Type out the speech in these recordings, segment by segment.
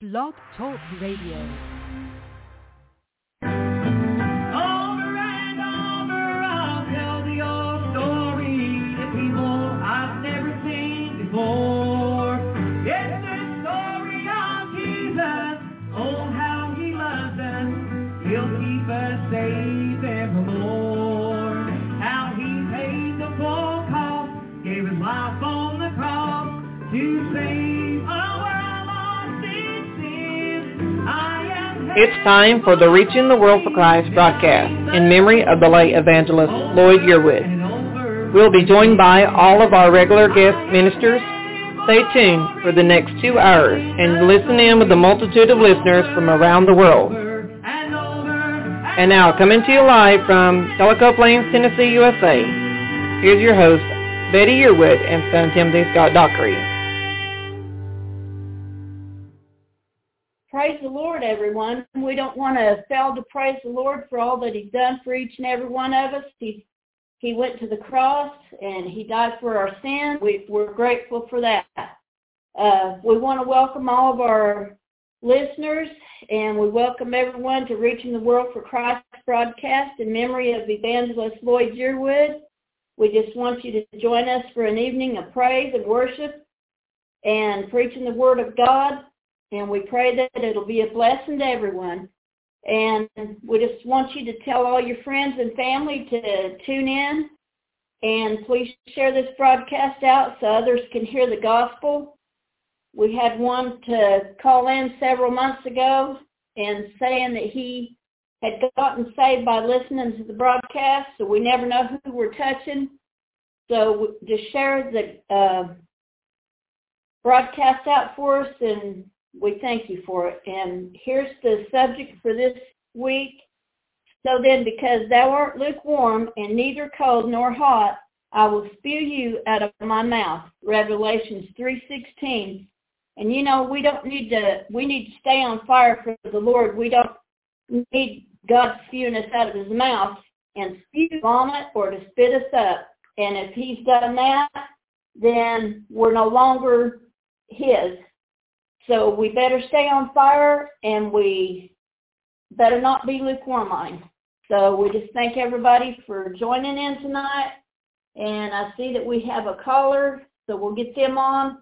Blog Talk Radio. It's time for the Reaching the World for Christ broadcast in memory of the late evangelist Lloyd Yearwood. We'll be joined by all of our regular guest ministers. Stay tuned for the next 2 hours and listen in with a multitude of listeners from around the world. And now, coming to you live from Tellico Plains, Tennessee, USA, here's your host, Betty Yearwood and son Timothy Scott Dockery. Praise the Lord, everyone. We don't want to fail to praise the Lord for all that he's done for each and every one of us. He went to the cross and he died for our sins. We're grateful for that. We want to welcome all of our listeners, and we welcome everyone to Reaching the World for Christ broadcast in memory of Evangelist Lloyd Yearwood. We just want you to join us for an evening of praise and worship and preaching the Word of God. And we pray that it'll be a blessing to everyone. And we just want you to tell all your friends and family to tune in. And please share this broadcast out so others can hear the gospel. We had one to call in several months ago and saying that he had gotten saved by listening to the broadcast. So we never know who we're touching. So just share the broadcast out for us, and we thank you for it. And here's the subject for this week. So then, because thou art lukewarm and neither cold nor hot, I will spew you out of my mouth. Revelations 3:16. And you know, we need to stay on fire for the Lord. We don't need God spewing us out of his mouth and spew vomit or to spit us up. And if he's done that, then we're no longer his. So we better stay on fire, and we better not be lukewarm on him. So we just thank everybody for joining in tonight. And I see that we have a caller, so we'll get them on.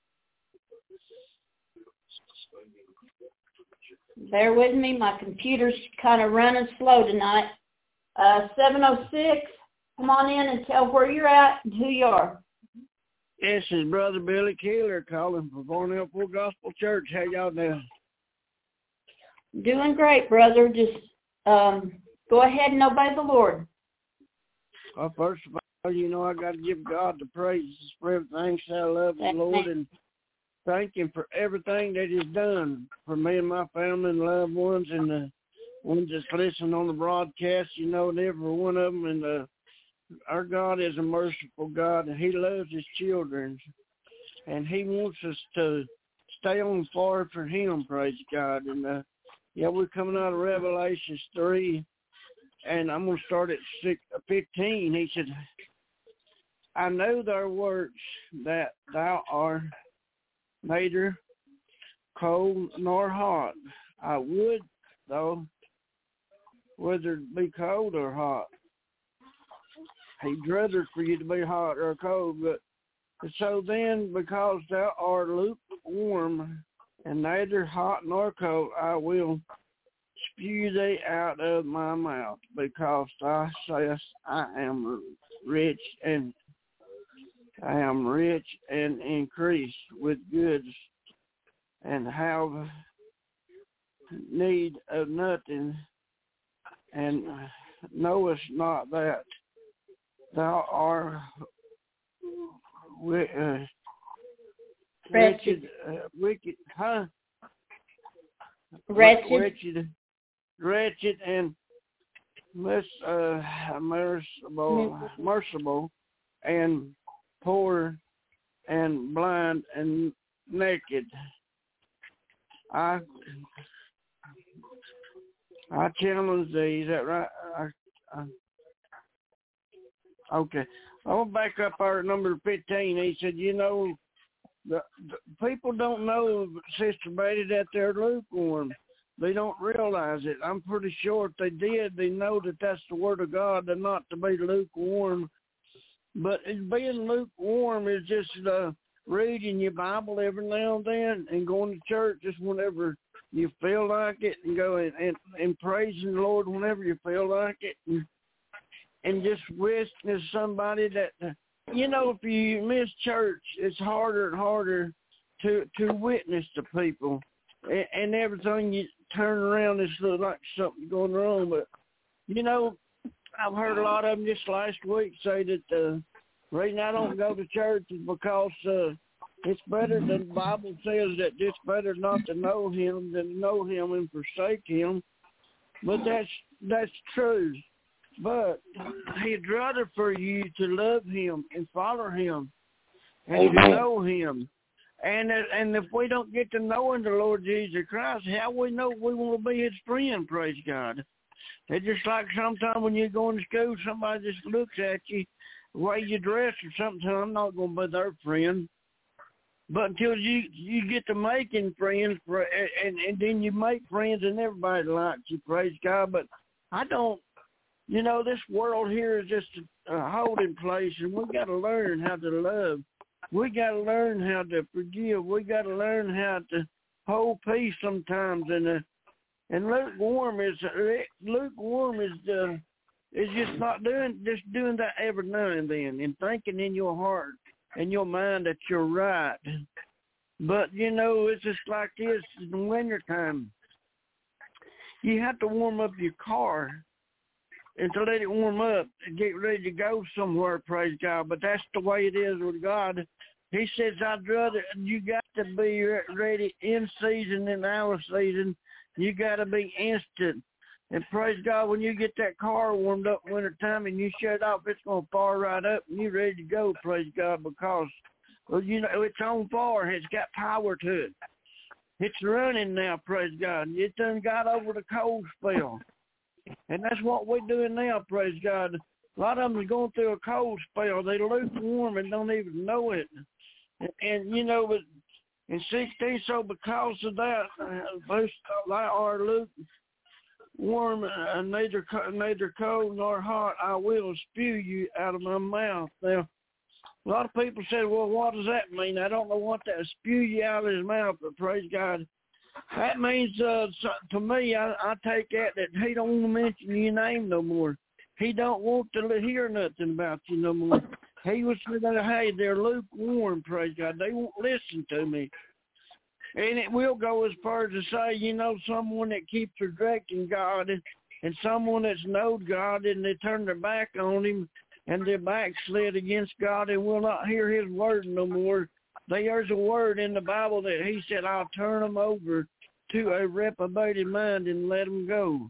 Bear with me. My computer's kind of running slow tonight. 706, come on in and tell where you're at and who you are. This is Brother Billy Keeler calling from Barnell Full Gospel Church. How y'all doing? Doing great, brother. Just go ahead and obey the Lord. Well, first of all, you know I got to give God the praise for everything. So I love the Lord and thank him for everything that he's done for me and my family and loved ones and the ones that's listening on the broadcast, you know, and every one of them. And our God is a merciful God, and he loves his children, and he wants us to stay on fire for him, praise God. And, we're coming out of Revelations 3, and I'm going to start at 15. He said, I know thy works, that thou art neither cold nor hot. I would, though, whether it be cold or hot. He'd rather for you to be hot or cold, but so then, because thou art lukewarm and neither hot nor cold, I will spew thee out of my mouth, because thou sayest, I am rich and increased with goods, and have need of nothing, and knowest not that thou art wretched, wicked, huh? Wretched and merciful, and poor, and blind, and naked. I challenge thee. Is that right? Okay. I'll back up our number 15. He said, you know, the people don't know, Sister Betty, that they're lukewarm. They don't realize it. I'm pretty sure if they did, they know that that's the Word of God. They're not to be lukewarm. But being lukewarm is just reading your Bible every now and then and going to church just whenever you feel like it, and going and praising the Lord whenever you feel like it, and just witness somebody that, if you miss church, it's harder and harder to witness to people, and everything you turn around is like something going wrong. But I've heard a lot of them just last week say that the reason I don't go to church is because it's better, the Bible says that it's better not to know him than to know him and forsake him. But that's true. But he'd rather for you to love him and follow him and to know him. And if we don't get to knowing the Lord Jesus Christ, how we know we want to be his friend, praise God. It's just like sometimes when you're going to school, somebody just looks at you, the way you dress or something, I'm not going to be their friend. But until you get to making friends, and then you make friends and everybody likes you, praise God. But I don't, this world here is just a holding place, and we got to learn how to love. We got to learn how to forgive. We got to learn how to hold peace sometimes. And lukewarm is just not doing that every now and then, and thinking in your heart and your mind that you're right. But it's just like this in the wintertime. You have to warm up your car and to let it warm up and get ready to go somewhere, praise God. But that's the way it is with God. He says, I'd rather, you got to be ready in season and out of season. You got to be instant. And praise God, when you get that car warmed up winter time and you shut it off, it's going to fire right up and you're ready to go, praise God, because, it's on fire. It's got power to it. It's running now, praise God. It done got over the cold spell. And that's what we're doing now, praise God. A lot of them is going through a cold spell. They lukewarm and don't even know it. And but in 16, so because of that, they are lukewarm, neither cold nor hot, I will spew you out of my mouth. Now, a lot of people say, well, what does that mean? I don't know what that spew you out of his mouth, but praise God. That means, to me, I take that he don't want to mention your name no more. He don't want to hear nothing about you no more. He was saying, hey, they're lukewarm, praise God. They won't listen to me. And it will go as far as to say, someone that keeps rejecting God and someone that's known God and they turn their back on him and they're backslid against God and will not hear his word no more. There's a word in the Bible that he said, I'll turn them over to a reprobated mind and let them go.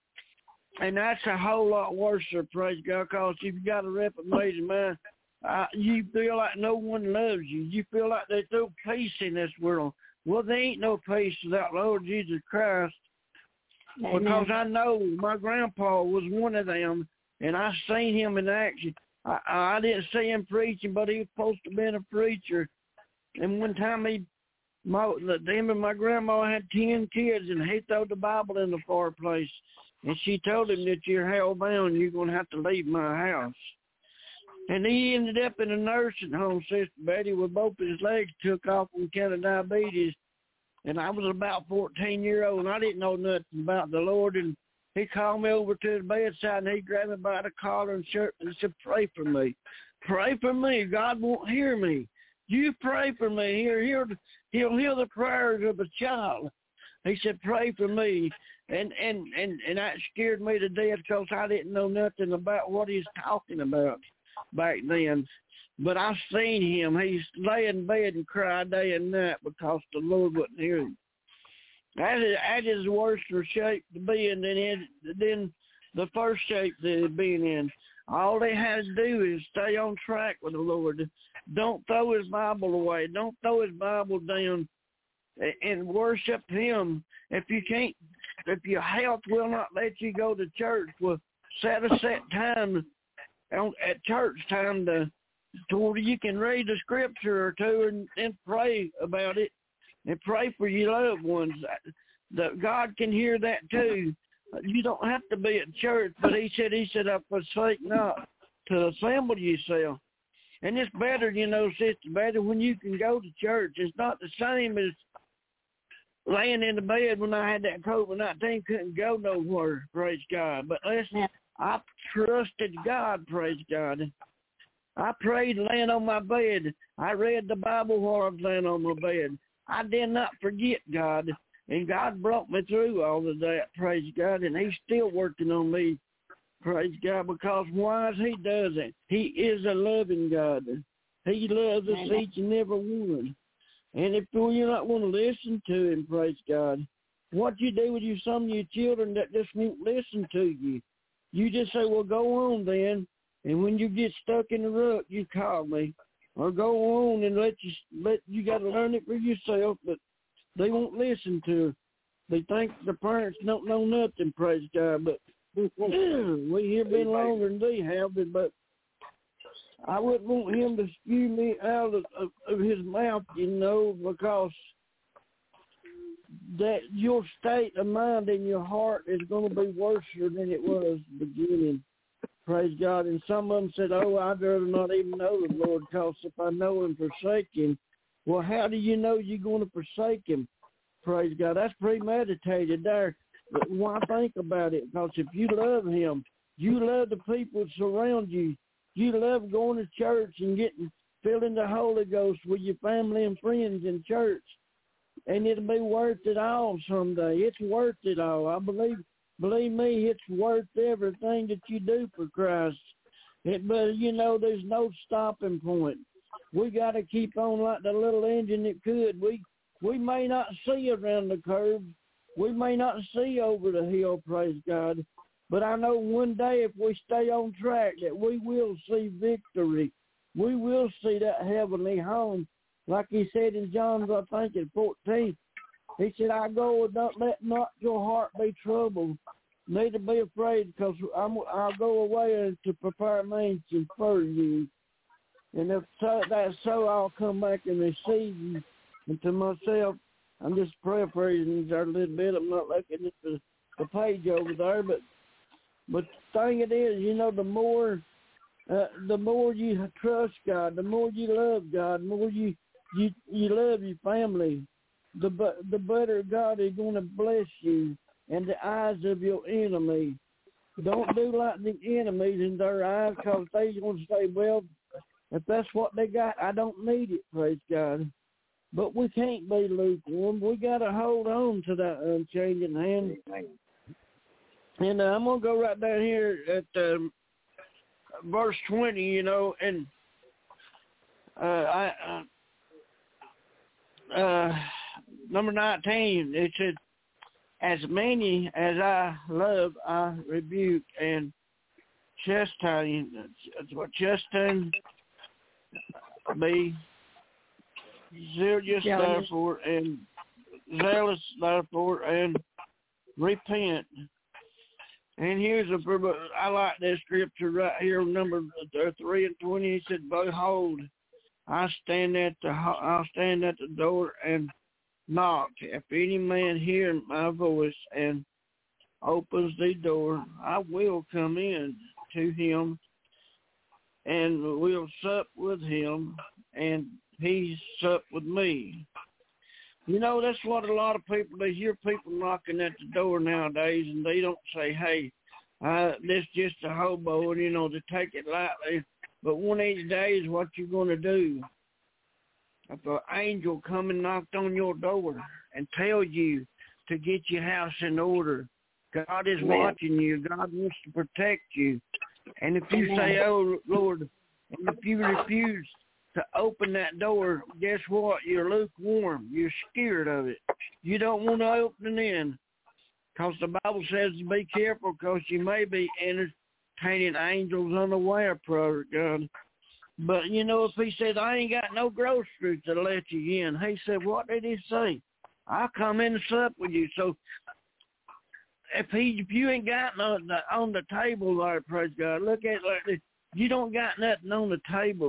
And that's a whole lot worse, praise God, because if you got a reprobated mind, you feel like no one loves you. You feel like there's no peace in this world. Well, there ain't no peace without Lord Jesus Christ. Amen. Because I know my grandpa was one of them, and I seen him in action. I didn't see him preaching, but he was supposed to be a preacher. And one time him and my grandma had 10 kids, and he threw the Bible in the fireplace. And she told him that you're hell-bound, you're going to have to leave my house. And he ended up in a nursing home, Sister Betty, with both his legs took off on account of diabetes. And I was about 14 years old, and I didn't know nothing about the Lord. And he called me over to the bedside, and he grabbed me by the collar and shirt and said, pray for me. Pray for me. God won't hear me. You pray for me. He'll hear the prayers of a child. He said, pray for me. And that scared me to death because I didn't know nothing about what he's talking about back then. But I seen him. He lay in bed and cried day and night because the Lord wouldn't hear him. That is worse shape to be in than the first shape that he'd been in. All they had to do is stay on track with the Lord. Don't throw his Bible away. Don't throw his Bible down and worship him. If your health will not let you go to church, well, set a set time at church time to to where you can read the scripture or two and pray about it and pray for your loved ones. That God can hear that too. You don't have to be at church, but he said, I forsake not to assemble yourself. And it's better, sister, better when you can go to church. It's not the same as laying in the bed when I had that COVID-19, couldn't go nowhere, praise God. But listen, I trusted God, praise God. I prayed laying on my bed. I read the Bible while I was laying on my bed. I did not forget God, and God brought me through all of that, praise God, and he's still working on me, praise God, because why is he does it? He is a loving God. He loves us each and every one. And if you're not going to listen to him, praise God, what you do with some of your children that just won't listen to you, you just say, well, go on then. And when you get stuck in the rut, you call me. Or go on and let you got to learn it for yourself, but they won't listen to it. They think the parents don't know nothing, praise God. But we have been longer than they have, but I wouldn't want him to spew me out of his mouth, because that your state of mind in your heart is going to be worse than it was at the beginning. Praise God. And some of them said, I'd rather not even know the Lord, because if I know and forsake him, well, how do you know you're going to forsake him? Praise God. That's premeditated there. But why think about it? Because if you love him, you love the people that surround you. You love going to church and filling the Holy Ghost with your family and friends in church. And it'll be worth it all someday. It's worth it all. I believe me, it's worth everything that you do for Christ. But, there's no stopping point. We got to keep on like the little engine that could. We may not see around the curve. We may not see over the hill, praise God. But I know one day if we stay on track that we will see victory. We will see that heavenly home. Like he said in John, I think in 14, he said, I go, don't let not your heart be troubled, neither be afraid, because I'll go away to prepare a mansion for you. And if that's so, I'll come back and receive you. And to myself, I'm just paraphrasing there a little bit. I'm not looking at the page over there, but the thing it is, the more you trust God, the more you love God, the more you love your family, the better God is going to bless you in the eyes of your enemy. Don't do like the enemies in their eyes, because they're going to say, well, if that's what they got, I don't need it, praise God. But we can't be lukewarm. We got to hold on to that unchanging hand. And I'm going to go right down here at verse 20, and number 19, it said, as many as I love, I rebuke and chastise. Be zealous therefore, and zealous therefore, and repent. And here's I like this scripture right here, number 3 and 20. He said, behold, I'll stand at the door and knock. If any man hear my voice and opens the door, I will come in to him and will sup with him, and he sup with me. That's what a lot of people, they hear people knocking at the door nowadays, and they don't say, hey, this just a hobo, to take it lightly. But one of these days, what you going to do? If an angel come and knocked on your door and tell you to get your house in order, God is watching you. God wants to protect you. And if you say, oh, Lord, and if you refuse to open that door, guess what? You're lukewarm. You're scared of it. You don't want to open it in, because the Bible says to be careful, because you may be entertaining angels unaware, brother God. But, if he said, I ain't got no groceries to let you in, he said, what did he say? I'll come in and sup with you. So if you ain't got nothing on the table there, praise God, look at it like this. You don't got nothing on the table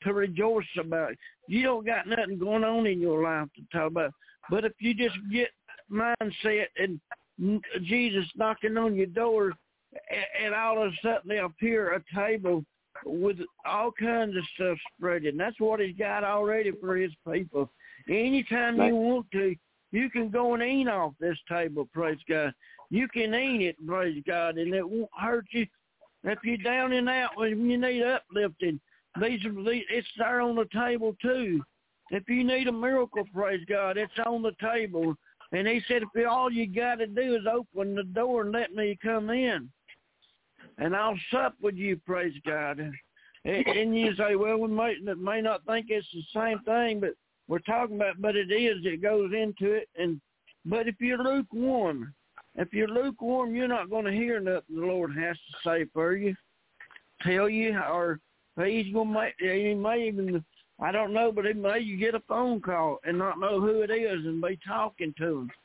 to rejoice about. You don't got nothing going on in your life to talk about. But if you just get mindset and Jesus knocking on your door, and all of a sudden there'll appear a table with all kinds of stuff spread. And that's what he's got already for his people. Anytime you want to, you can go and eat off this table, praise God. You can eat it, praise God, and it won't hurt you. If you're down and out, when you need uplifting, it's there on the table too. If you need a miracle, praise God, it's on the table. And he said, if all you got to do is open the door and let me come in, and I'll sup with you, praise God. And you say, well, we may not think it's the same thing, but we're talking about, but it is. It goes into it. But if you're lukewarm, you're not going to hear nothing the Lord has to say for you, tell you, or he may even, I don't know, but it may you get a phone call and not know who it is and be talking to him.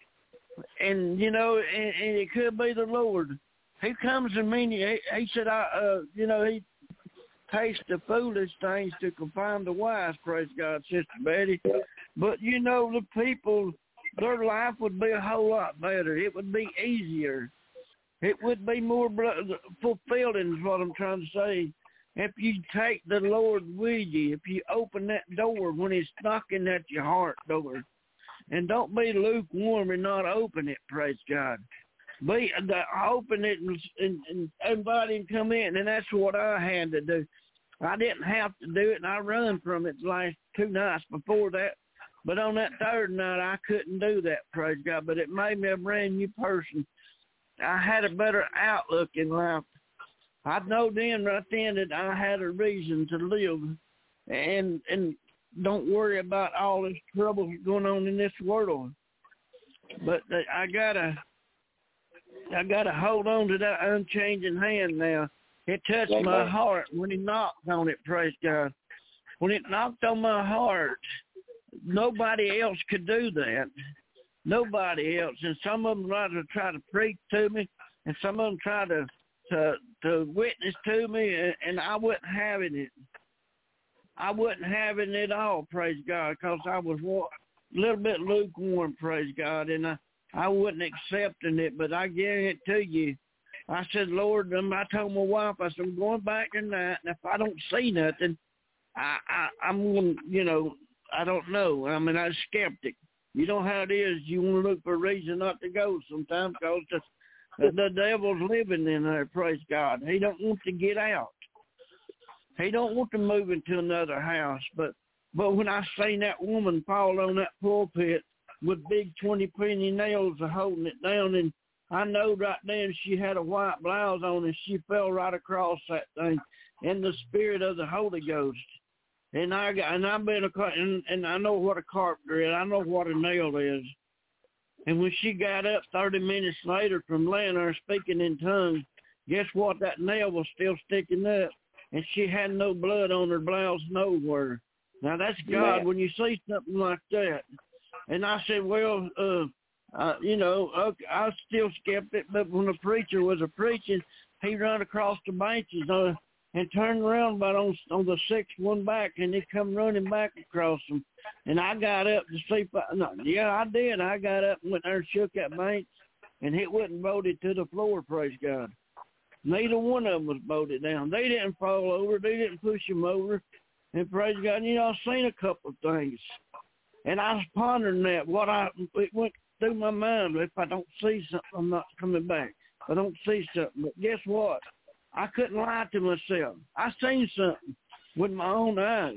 And, and it could be the Lord. He comes to me, he said, he tastes the foolish things to confirm the wise, praise God, Sister Betty. But, the people, their life would be a whole lot better. It would be easier. It would be more fulfilling is what I'm trying to say. If you take the Lord with you, if you open that door when he's knocking at your heart door, and don't be lukewarm and not open it, praise God. Open it and invite him to come in, and that's what I had to do. I didn't have to do it, and I run from it the last 2 nights before that. But on that third night, I couldn't do that, praise God. But it made me a brand new person. I had a better outlook in life. I know then, right then, that I had a reason to live, and don't worry about all this trouble going on in this world. But I gotta hold on to that unchanging hand now. It touched my heart when he knocked on it, praise God. When it knocked on my heart, nobody else could do that. Nobody else. And some of them try to preach to me, and some of them try to witness to me, and I wasn't having it. I wasn't having it all, praise God, because I was a little bit lukewarm, praise God, and I wasn't accepting it. But I guarantee it to you, I said, Lord, I told my wife, I said, I'm going back tonight, and if I don't see nothing, I'm going to, I don't know. I mean, I'm a skeptic. You know how it is. You want to look for a reason not to go sometimes because the devil's living in there, praise God. He don't want to get out. He don't want to move into another house. But when I seen that woman fall on that pulpit with big 20-penny nails holding it down, and I know right then she had a white blouse on, and she fell right across that thing in the spirit of the Holy Ghost. And I know what a carpenter is. I know what a nail is. And when she got up 30 minutes later from laying there speaking in tongues, guess what? That nail was still sticking up, and she had no blood on her blouse nowhere. Now, that's God when you see something like that. And I said, well, okay, I was still skeptic, but when the preacher was preaching, he ran across the benches and turned around about on the sixth one back, and he come running back across them. And I got up to see I did. I got up and went there and shook that bench, and it wasn't bolted to the floor, praise God. Neither one of them was bolted down. They didn't fall over. They didn't push them over. And praise God, I've seen a couple of things. And I was pondering that. It went through my mind, if I don't see something, I'm not coming back. If I don't see something. But guess what? I couldn't lie to myself. I seen something with my own eyes.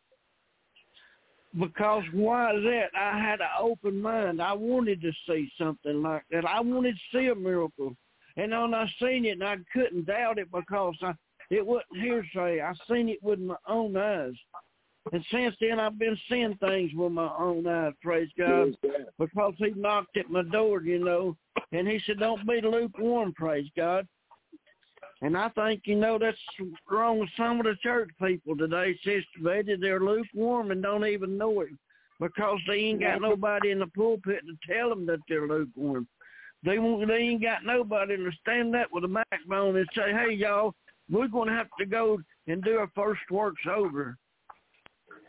Because why is that? I had an open mind. I wanted to see something like that. I wanted to see a miracle. And when I seen it, and I couldn't doubt it because it wasn't hearsay. I seen it with my own eyes. And since then, I've been seeing things with my own eyes, praise God, because he knocked at my door, and he said, don't be lukewarm, praise God. And I think, that's wrong with some of the church people today, Sister Betty. They're lukewarm and don't even know it because they ain't got nobody in the pulpit to tell them that they're lukewarm. They ain't got nobody to stand up with a backbone and say, hey, y'all, we're going to have to go and do our first works over.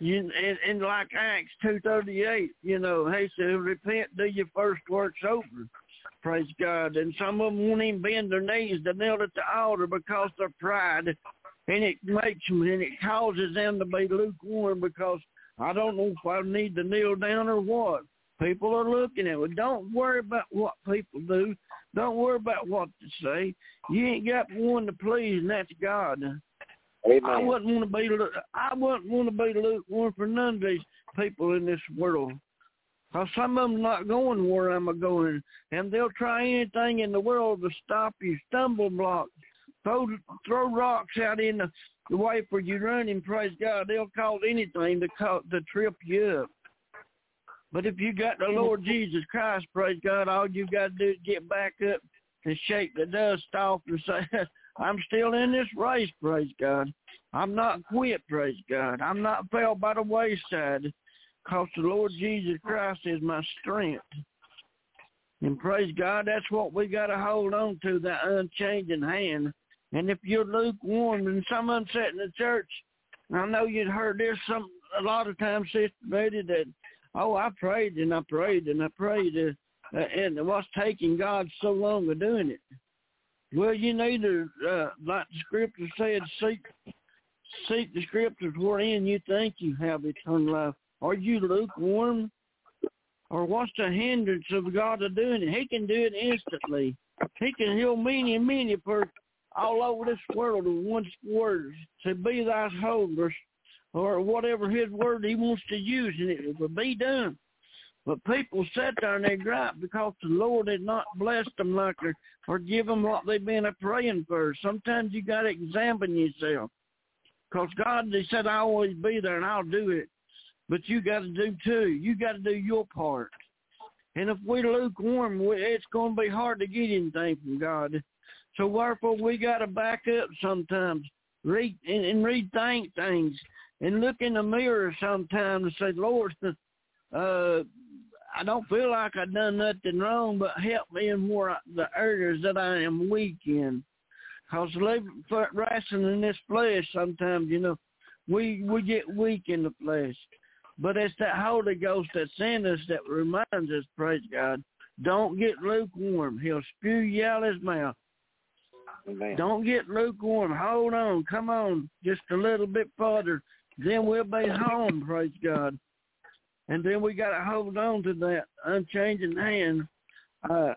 And like Acts 2:38, he said, repent, do your first works over. Praise God. And some of them won't even bend their knees to kneel at the altar because of their pride. And it makes them, and it causes them to be lukewarm because I don't know if I need to kneel down or what. People are looking at it. Don't worry about what people do. Don't worry about what they say. You ain't got one to please, and that's God. Amen. I wouldn't want to be lukewarm for none of these people in this world. Because some of them not going where I'm going, and they'll try anything in the world to stop you. Stumble blocks, throw rocks out in the way for you running. Praise God, they'll cause anything to trip you up. But if you got the Lord Jesus Christ, praise God, all you got to do is get back up and shake the dust off and say, I'm still in this race, praise God. I'm not quit, praise God. I'm not fell by the wayside because the Lord Jesus Christ is my strength. And praise God, that's what we got to hold on to, that unchanging hand. And if you're lukewarm, and some of them sit in the church, I know you'd heard this a lot of times, Sister Betty, that, I prayed and I prayed and I prayed, and what's taking God so long of doing it? Well, you need to, like the Scripture said, seek the Scriptures wherein you think you have eternal life. Are you lukewarm? Or what's the hindrance of God of doing it? He can do it instantly. He can heal many and many for all over this world with one word. Say, be thy whole, or whatever his word he wants to use, and it will be done. But people sit there and they gripe because the Lord has not blessed them like or give them what they've been praying for. Sometimes you got to examine yourself. Because God, they said, I'll always be there and I'll do it. But you got to do too. You got to do your part. And if we're lukewarm, it's going to be hard to get anything from God. So wherefore we got to back up sometimes, rethink things, and look in the mirror sometimes and say, Lord, I don't feel like I've done nothing wrong, but help me in the areas that I am weak in. Because wrestling in this flesh sometimes, we get weak in the flesh. But it's that Holy Ghost that's in us that reminds us, praise God, don't get lukewarm. He'll spew you out his mouth. Amen. Don't get lukewarm. Hold on. Come on. Just a little bit farther. Then we'll be home, praise God. And then we got to hold on to that unchanging hand. But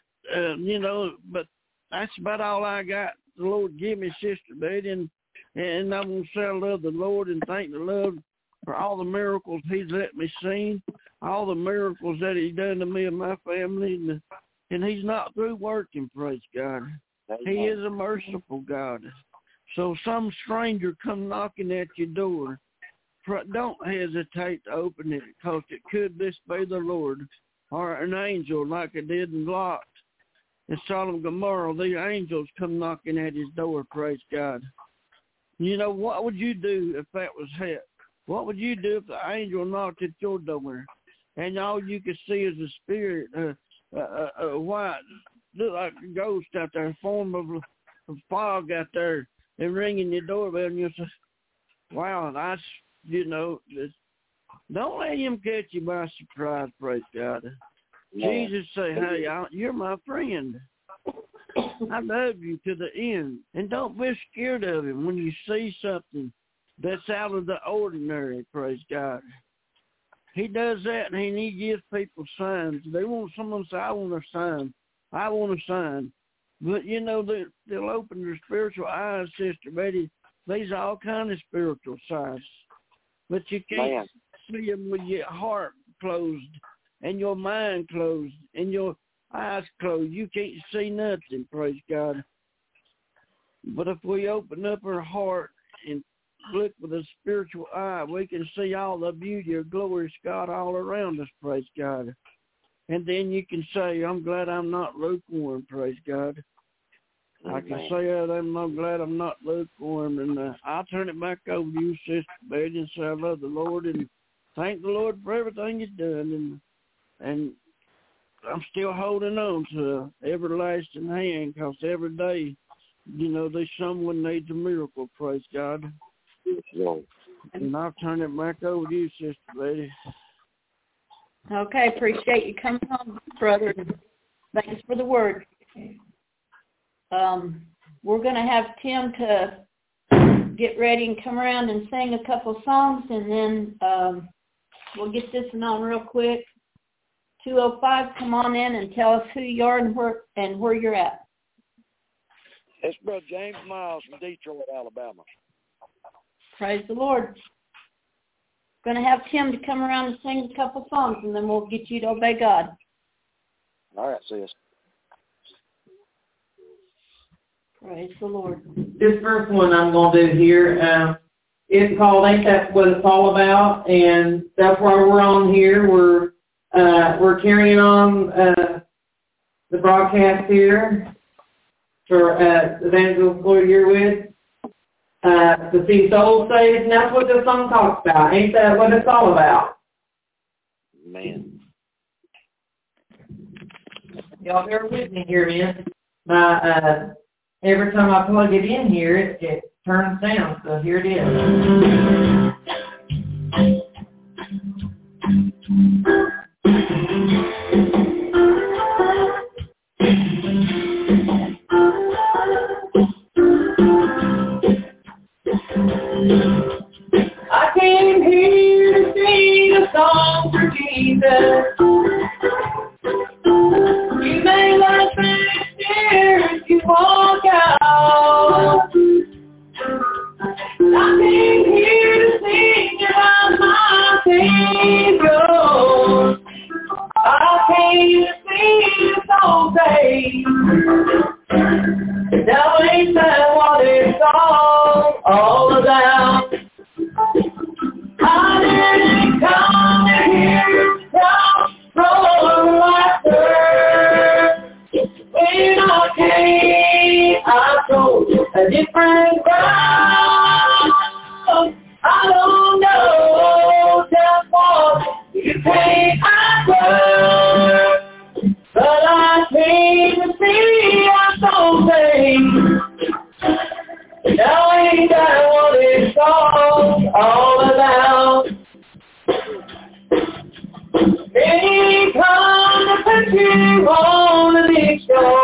that's about all I got. The Lord give me, Sister Betty, and I'm going to say I love the Lord and thank the Lord for all the miracles he's let me see, all the miracles that he's done to me and my family, and he's not through working, praise God. He is a merciful God. So some stranger come knocking at your door, don't hesitate to open it, because it could this be the Lord or an angel like it did in Lot in Sodom and Gomorrah. The angels come knocking at his door, praise God. What would you do if that was hit? What would you do if the angel knocked at your door and all you could see is a spirit, white, look like a ghost out there, form of fog out there, and ringing your doorbell, and you say, wow, that's, don't let him catch you by surprise, praise God. Yeah. Jesus say, hey, you're my friend. I love you to the end. And don't be scared of him when you see something that's out of the ordinary, praise God. He does that, and he gives people signs. They want someone to say, I want a sign. I want a sign. But, they'll open their spiritual eyes, Sister Betty. These are all kind of spiritual signs. But you can't see them with your heart closed and your mind closed and your eyes closed. You can't see nothing, praise God. But if we open up our heart and look with a spiritual eye, we can see all the beauty of glorious God all around us, praise God. And then you can say, I'm glad I'm not lukewarm, praise God. Amen. I can say that I'm glad I'm not lukewarm. And I'll turn it back over to you, Sister Betty, and say I love the Lord and thank the Lord for everything he's done. And I'm still holding on to an everlasting hand, because every day, there's someone needs a miracle, praise God. Yes, Lord. And I'll turn it back over to you, Sister Betty. Okay, appreciate you coming on, brother. Thanks for the word. We're going to have Tim to get ready and come around and sing a couple songs, and then we'll get this one on real quick. 205, come on in and tell us who you are and where you're at. It's Brother James Miles from Detroit, Alabama. Praise the Lord. Going to have Tim to come around and sing a couple songs, and then we'll get you to obey God. All right, sis. Praise the Lord. This first one I'm going to do here, it's called Ain't That What It's All About, and that's why we're on here. We're carrying on the broadcast here for Evangelist Lloyd Yearwood to see souls saved, and that's what this song talks about. Ain't that what it's all about? Man. Y'all bear with me here, man. My every time I plug it in here, it turns down, so here it is. I came here to sing a song for Jesus. You may laugh and stare as you walk out. I came here to sing about my Savior. I came to sing a song, say, now ain't that what it's all about? I didn't come here to talk from laughter. When I came, I told a different ground. I don't know just what you came after, but I came to see our soul sing. Now ain't that what it's all about? Many come to put you on the big show.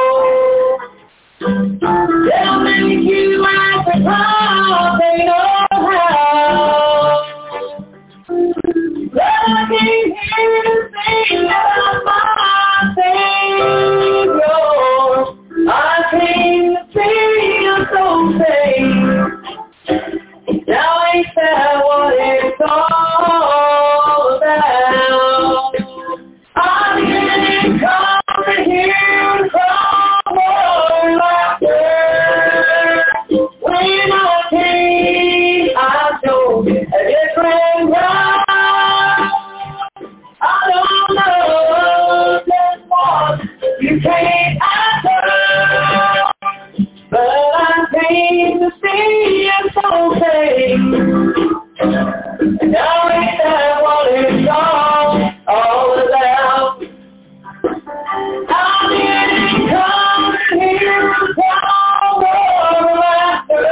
They'll make you laugh because they know how. But I came here to sing about my Savior. I came to sing a song, sing. Now ain't that what it's all about? I didn't come to hear someone laughter. When I came, I showed a different ground. I don't know just what you came after, but I came to see a soul sing. Now ain't that what it's all about? I didn't come here to tell laughter.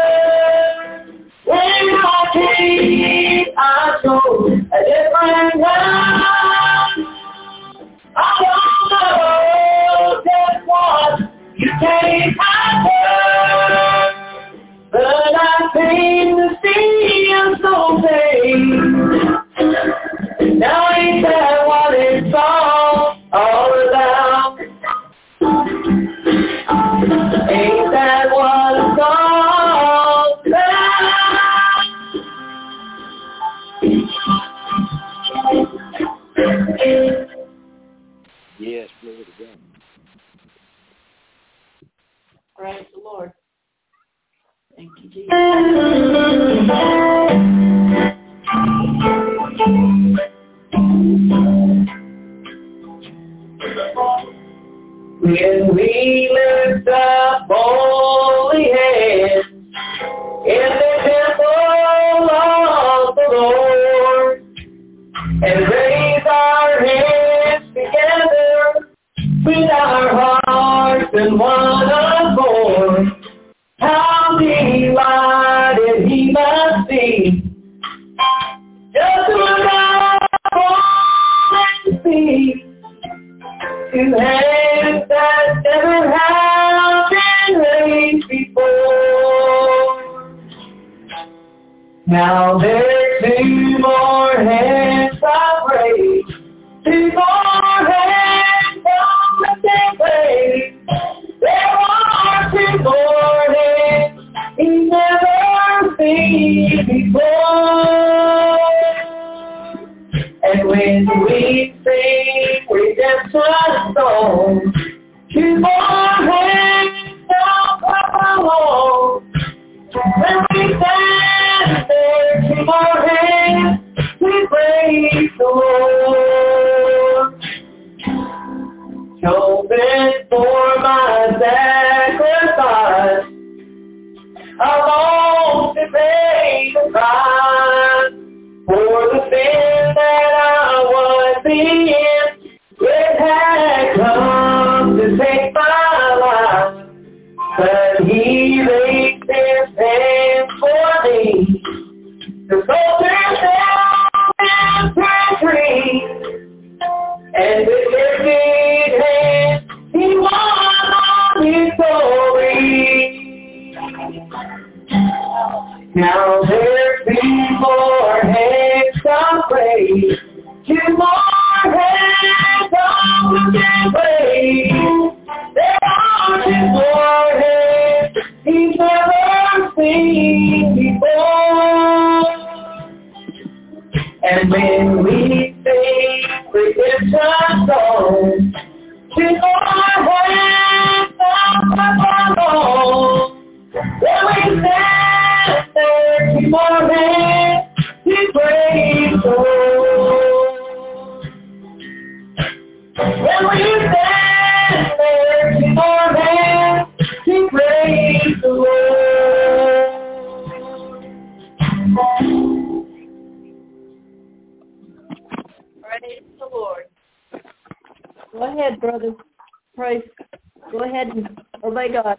When I came, I showed a different ground. I don't know just what you came after, but I came to see a soul sing. Now ain't that what it's all about? Ain't that what it's all about? Yes, glory to God. Praise the Lord. Thank you, Jesus. When we lift up holy hands in the temple of the Lord and raise our hands together with our hearts in one accord, how delighted he must be hands that never have been raised before. Now there's 2 more hands I've raised, 2 more hands on the same place. There are 2 more hands he's never seen before. And when we sing redemption songs, 2 more hands don't come along. When we stand there, 2 more hands, we praise the Lord. Chosen for my sacrifice, alone to pay the price for the sin that I was in. It had come to take my life, but He raised His hand for me to go down and free. And with lifted hand, He won all victory. Now there's 3 more hands of praise, 2 more hands on the same place. There are 2 more hands He's never seen before. And when we sing redemption songs, 2 more hands come along. When we stand there, 2 more hands, we praise the Lord. When we stand there, 2 more hands, we praise the Lord. Praise the Lord. Go ahead, brother. Praise. Go ahead and obey God.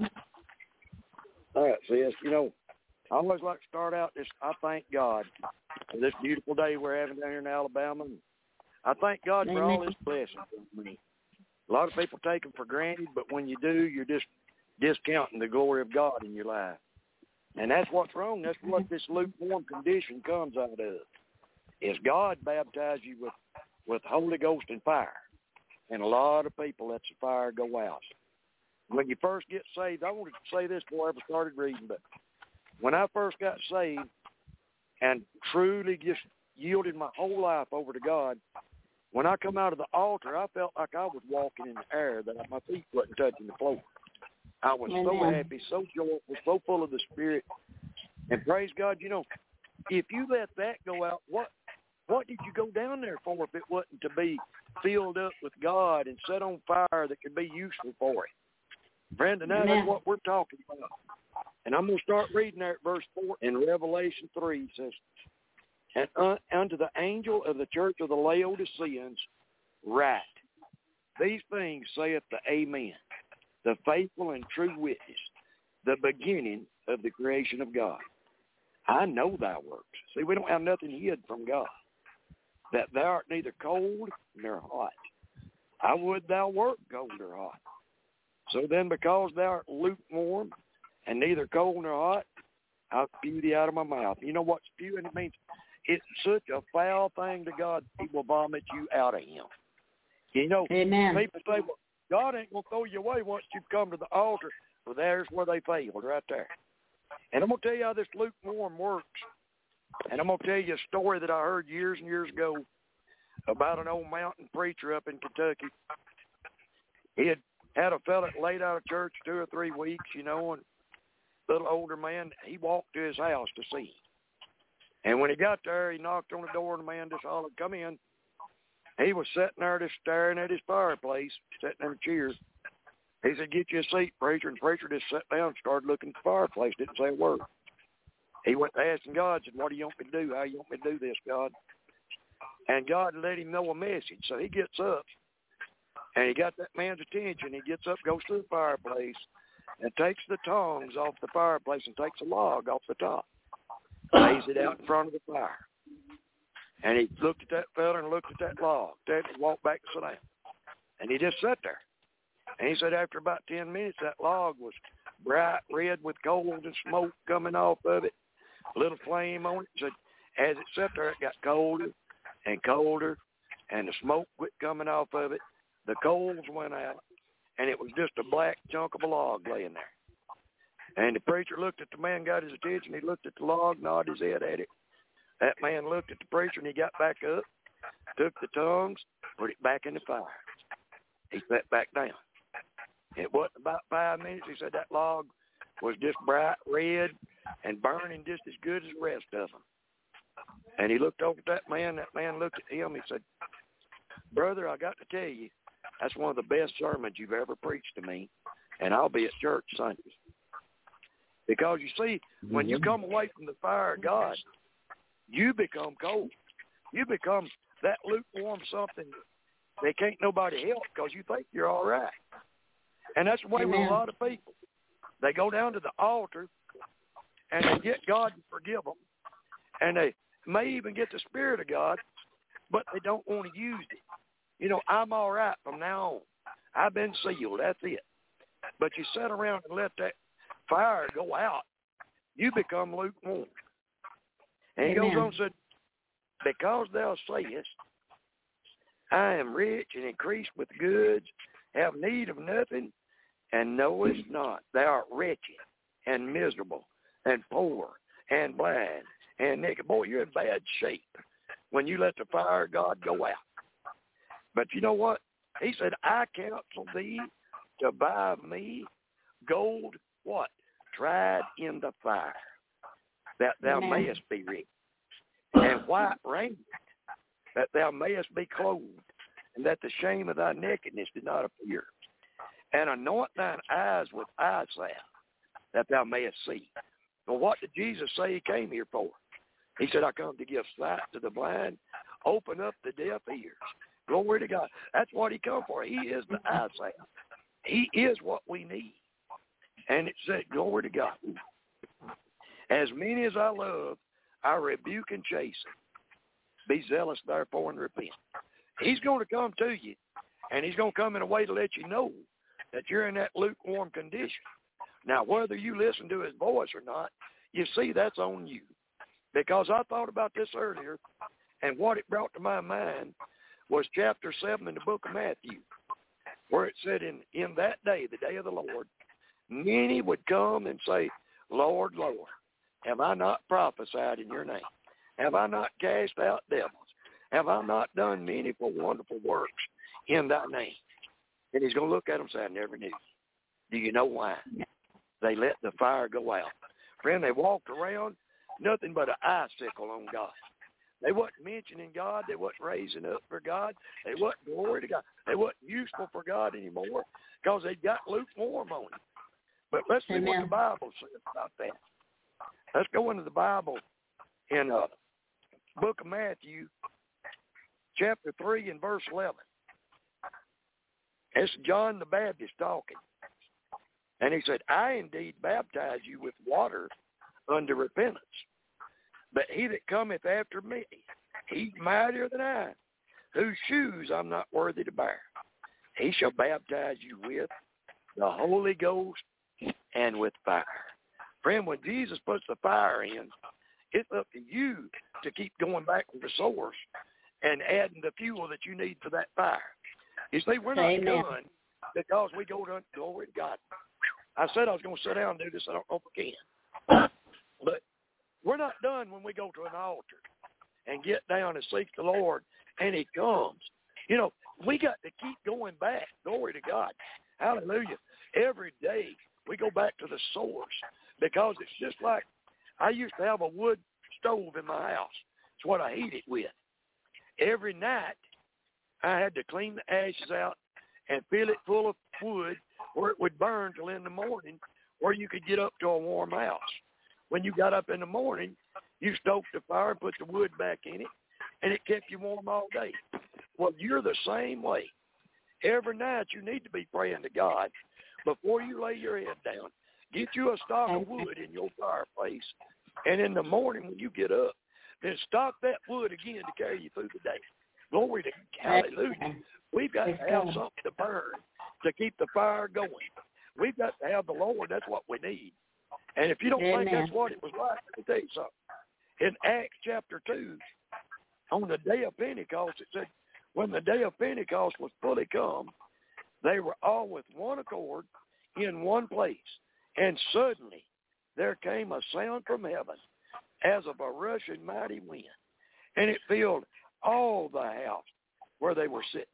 All right, sis. You know, I always like to start out this. I thank God for this beautiful day we're having down here in Alabama. I thank God for all His blessings on me. A lot of people take them for granted, but when you do, you're just discounting the glory of God in your life. And that's what's wrong. That's what this lukewarm condition comes out of. Is God baptize you with Holy Ghost and fire. And a lot of people let the fire go out. When you first get saved, I wanted to say this before I ever started reading, but when I first got saved and truly just yielded my whole life over to God, when I come out of the altar, I felt like I was walking in the air, that my feet wasn't touching the floor. I was so happy, so joyful, so full of the Spirit. And praise God, you know, if you let that go out, what did you go down there for if it wasn't to be filled up with God and set on fire that could be useful for it? Brandon, now that's what we're talking about. And I'm going to start reading there at verse 4 in Revelation 3. It says, and unto the angel of the church of the Laodiceans write, these things saith the Amen, the faithful and true witness, the beginning of the creation of God. I know thy works. See, we don't have nothing hid from God. That thou art neither cold nor hot. I would thou wert cold or hot. So then, because thou art lukewarm and neither cold nor hot, I'll spew thee out of my mouth. You know what spewing means? It's such a foul thing to God, He will vomit you out of Him. You know, people say, well, God ain't going to throw you away once you've come to the altar. Well, there's where they failed, right there. And I'm going to tell you how this lukewarm works. And I'm going to tell you a story that I heard years and years ago about an old mountain preacher up in Kentucky. He had a fella that laid out of church 2 or 3 weeks, you know, and a little older man, he walked to his house to see him. And when he got there, he knocked on the door, and the man just hollered, come in. He was sitting there just staring at his fireplace, sitting in a chair. He said, get you a seat, preacher. And the preacher just sat down and started looking at the fireplace, didn't say a word. He went to asking God, said, what do you want me to do? How you want me to do this, God? And God let him know a message. So he gets up, and he got that man's attention. He gets up, goes to the fireplace, and takes the tongs off the fireplace and takes a log off the top, lays it out in front of the fire. And he looked at that fella and looked at that log, and walked back to sit down. And he just sat there. And he said after about 10 minutes, that log was bright red with coals and smoke coming off of it, a little flame on it. He said as it sat there, it got colder and colder, and the smoke quit coming off of it. The coals went out, and it was just a black chunk of a log laying there. And the preacher looked at the man, got his attention. He looked at the log, nodded his head at it. That man looked at the preacher, and he got back up, took the tongues, put it back in the fire. He sat back down. It wasn't about 5 minutes. He said that log was just bright red and burning just as good as the rest of them. And he looked over at that man. That man looked at him. He said, "Brother, I got to tell you, that's one of the best sermons you've ever preached to me, and I'll be at church Sunday." Because, you see, when you come away from the fire of God, you become cold. You become that lukewarm something that can't nobody help because you think you're all right. And that's the way with a lot of people. They go down to the altar, and they get God to forgive them, and they may even get the Spirit of God, but they don't want to use it. You know, I'm all right from now on. I've been sealed. That's it. But you sit around and let that fire go out, you become lukewarm. And he goes on and said, "Because thou sayest, I am rich and increased with goods, have need of nothing, and knowest not. Thou art wretched and miserable and poor and blind and naked." Boy, you're in bad shape when you let the fire of God go out. But you know what? He said, "I counsel thee to buy me gold," what? "Tried in the fire, that thou mayest be rich, and white raiment, that thou mayest be clothed, and that the shame of thy nakedness did not appear. And anoint thine eyes with eye salve, that thou mayest see." Well, what did Jesus say he came here for? He said, "I come to give sight to the blind, open up the deaf ears." Glory to God. That's what he come for. He is the eye salve. He is what we need. And it said, glory to God, "As many as I love, I rebuke and chasten. Be zealous, therefore, and repent." He's going to come to you, and he's going to come in a way to let you know that you're in that lukewarm condition. Now, whether you listen to his voice or not, you see, that's on you. Because I thought about this earlier, and what it brought to my mind was chapter 7 in the book of Matthew, where it said, in that day, the day of the Lord, many would come and say, "Lord, Lord, have I not prophesied in your name? Have I not cast out devils? Have I not done many wonderful works in thy name?" And he's going to look at them and say, "I never knew." Do you know why? They let the fire go out. Friend, they walked around nothing but an icicle on God. They wasn't mentioning God. They wasn't raising up for God. They wasn't glory to God. They wasn't useful for God anymore because they got lukewarm on him. But let's see what the Bible says about that. Let's go into the Bible in the book of Matthew, chapter 3 and verse 11. It's John the Baptist talking. And he said, "I indeed baptize you with water unto repentance. But he that cometh after me, he's mightier than I, whose shoes I'm not worthy to bear. He shall baptize you with the Holy Ghost and with fire." Friend, when Jesus puts the fire in, it's up to you to keep going back to the source and adding the fuel that you need for that fire. You see, we're not done because we go to glory to God. I said I was going to sit down and do this. I don't know if I can. But we're not done when we go to an altar and get down and seek the Lord, and he comes. You know, we got to keep going back. Glory to God. Hallelujah. Every day we go back to the source because it's just like I used to have a wood stove in my house. It's what I heat it with. Every night I had to clean the ashes out and fill it full of wood where it would burn till in the morning where you could get up to a warm house. When you got up in the morning, you stoked the fire and put the wood back in it, and it kept you warm all day. Well, you're the same way. Every night you need to be praying to God before you lay your head down. Get you a stock of wood in your fireplace, and in the morning when you get up, then stock that wood again to carry you through the day. Glory to God. Hallelujah. We've got to have something to burn to keep the fire going. We've got to have the Lord. That's what we need. And if you don't think that's what it was like, let me tell you something. In Acts chapter 2, on the day of Pentecost, it said, when the day of Pentecost was fully come, they were all with one accord in one place. And suddenly there came a sound from heaven as of a rushing mighty wind. And it filled all the house where they were sitting.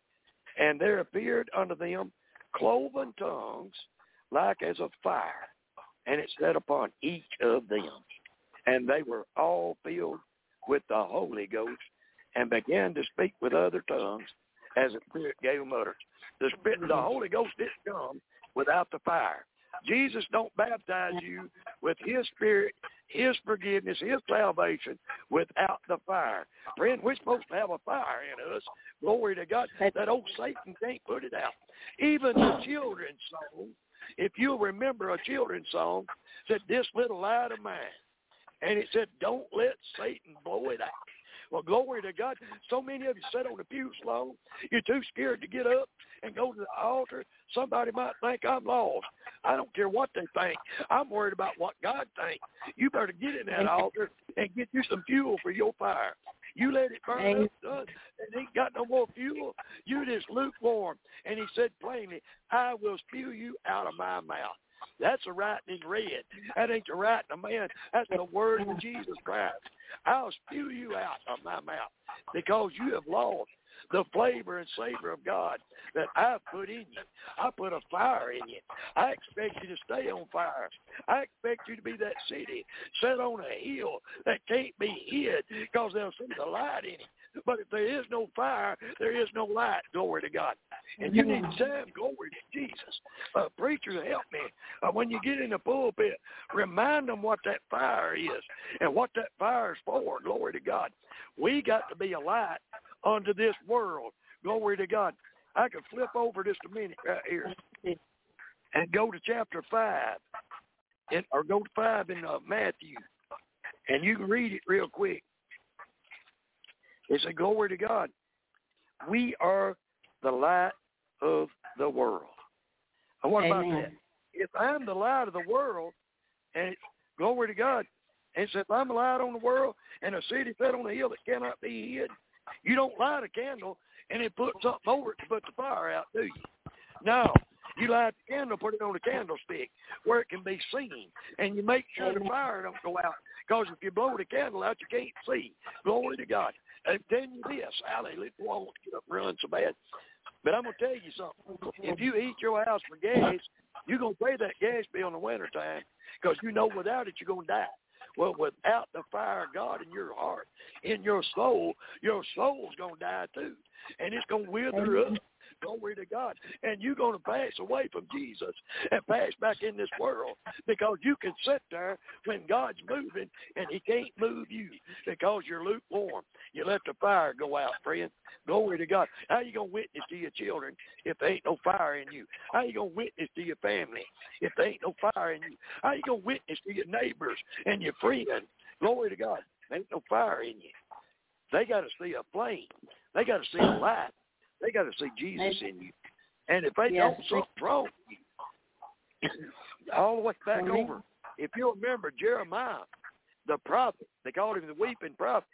And there appeared unto them cloven tongues like as of fire. And it sat upon each of them. And they were all filled with the Holy Ghost and began to speak with other tongues as the Spirit gave them utterance. The Holy Ghost didn't come without the fire. Jesus don't baptize you with His Spirit, His forgiveness, His salvation without the fire. Friend, we're supposed to have a fire in us. Glory to God. That old Satan can't put it out. Even the children's song, if you'll remember a children's song, said, "This little light of mine." And it said, "Don't let Satan blow it out." Well, glory to God. So many of you sit on the pew so long, you're too scared to get up and go to the altar. Somebody might think I'm lost. I don't care what they think. I'm worried about what God thinks. You better get in that altar and get you some fuel for your fire. You let it burn up, son, and ain't got no more fuel. You just lukewarm. And He said plainly, "I will spew you out of my mouth." That's a writing in red. That ain't the writing of man. That's the word of Jesus Christ. I'll spew you out of my mouth because you have lost the flavor and savor of God that I've put in you. I put a fire in you. I expect you to stay on fire. I expect you to be that city set on a hill that can't be hid because they'll see the light in it. But if there is no fire, there is no light. Glory to God. And you need time. Glory to Jesus. Preachers, help me. When you get in the pulpit, remind them what that fire is and what that fire is for. Glory to God. We got to be a light unto this world. Glory to God. I could flip over just a minute right here and go to chapter 5, or go to 5 in Matthew, and you can read it real quick. It said, glory to God. We are the light of the world. And what about that? If I'm the light of the world, and it's, glory to God, and it said, if I'm a light on the world and a city set on a hill that cannot be hid, you don't light a candle and then put something over it to put the fire out, do you? No. You light the candle, put it on a candlestick where it can be seen, and you make sure the fire don't go out. Because if you blow the candle out, you can't see. Glory to God. I'm telling you this, hallelujah. I want to get up and run so bad. But I'm going to tell you something. If you heat your house for gas, you're going to pay that gas bill in the wintertime because you know without it you're going to die. Well, without the fire of God in your heart, in your soul's going to die too. And it's going to wither up. Glory to God. And you're going to pass away from Jesus and pass back in this world because you can sit there when God's moving and He can't move you because you're lukewarm. You let the fire go out, friend. Glory to God. How you going to witness to your children if there ain't no fire in you? How you going to witness to your family if there ain't no fire in you? How you going to witness to your neighbors and your friends? Glory to God. There ain't no fire in you. They got to see a flame. They got to see a light. They got to see Jesus in you. And if they don't, something's wrong with you. All the way back over. If you remember Jeremiah, the prophet, they called him the weeping prophet.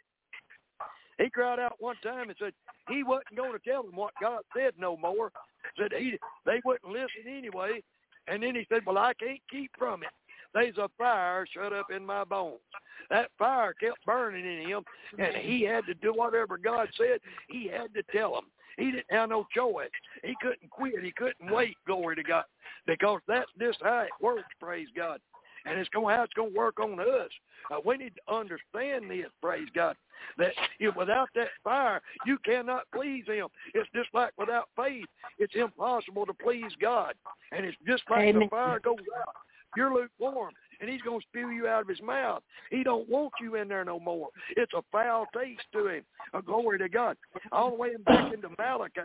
He cried out one time and said he wasn't going to tell them what God said no more. Said they wouldn't listen anyway. And then he said, well, I can't keep from it. There's a fire shut up in my bones. That fire kept burning in him, and he had to do whatever God said. He had to tell them. He didn't have no choice. He couldn't quit. He couldn't wait, glory to God, because that's just how it works, praise God. And it's going how it's going to work on us. We need to understand this, praise God, that without that fire, you cannot please Him. It's just like without faith, it's impossible to please God. And it's just like the fire goes out. You're lukewarm, and He's going to spew you out of His mouth. He don't want you in there no more. It's a foul taste to Him. Glory to God. All the way back into Malachi.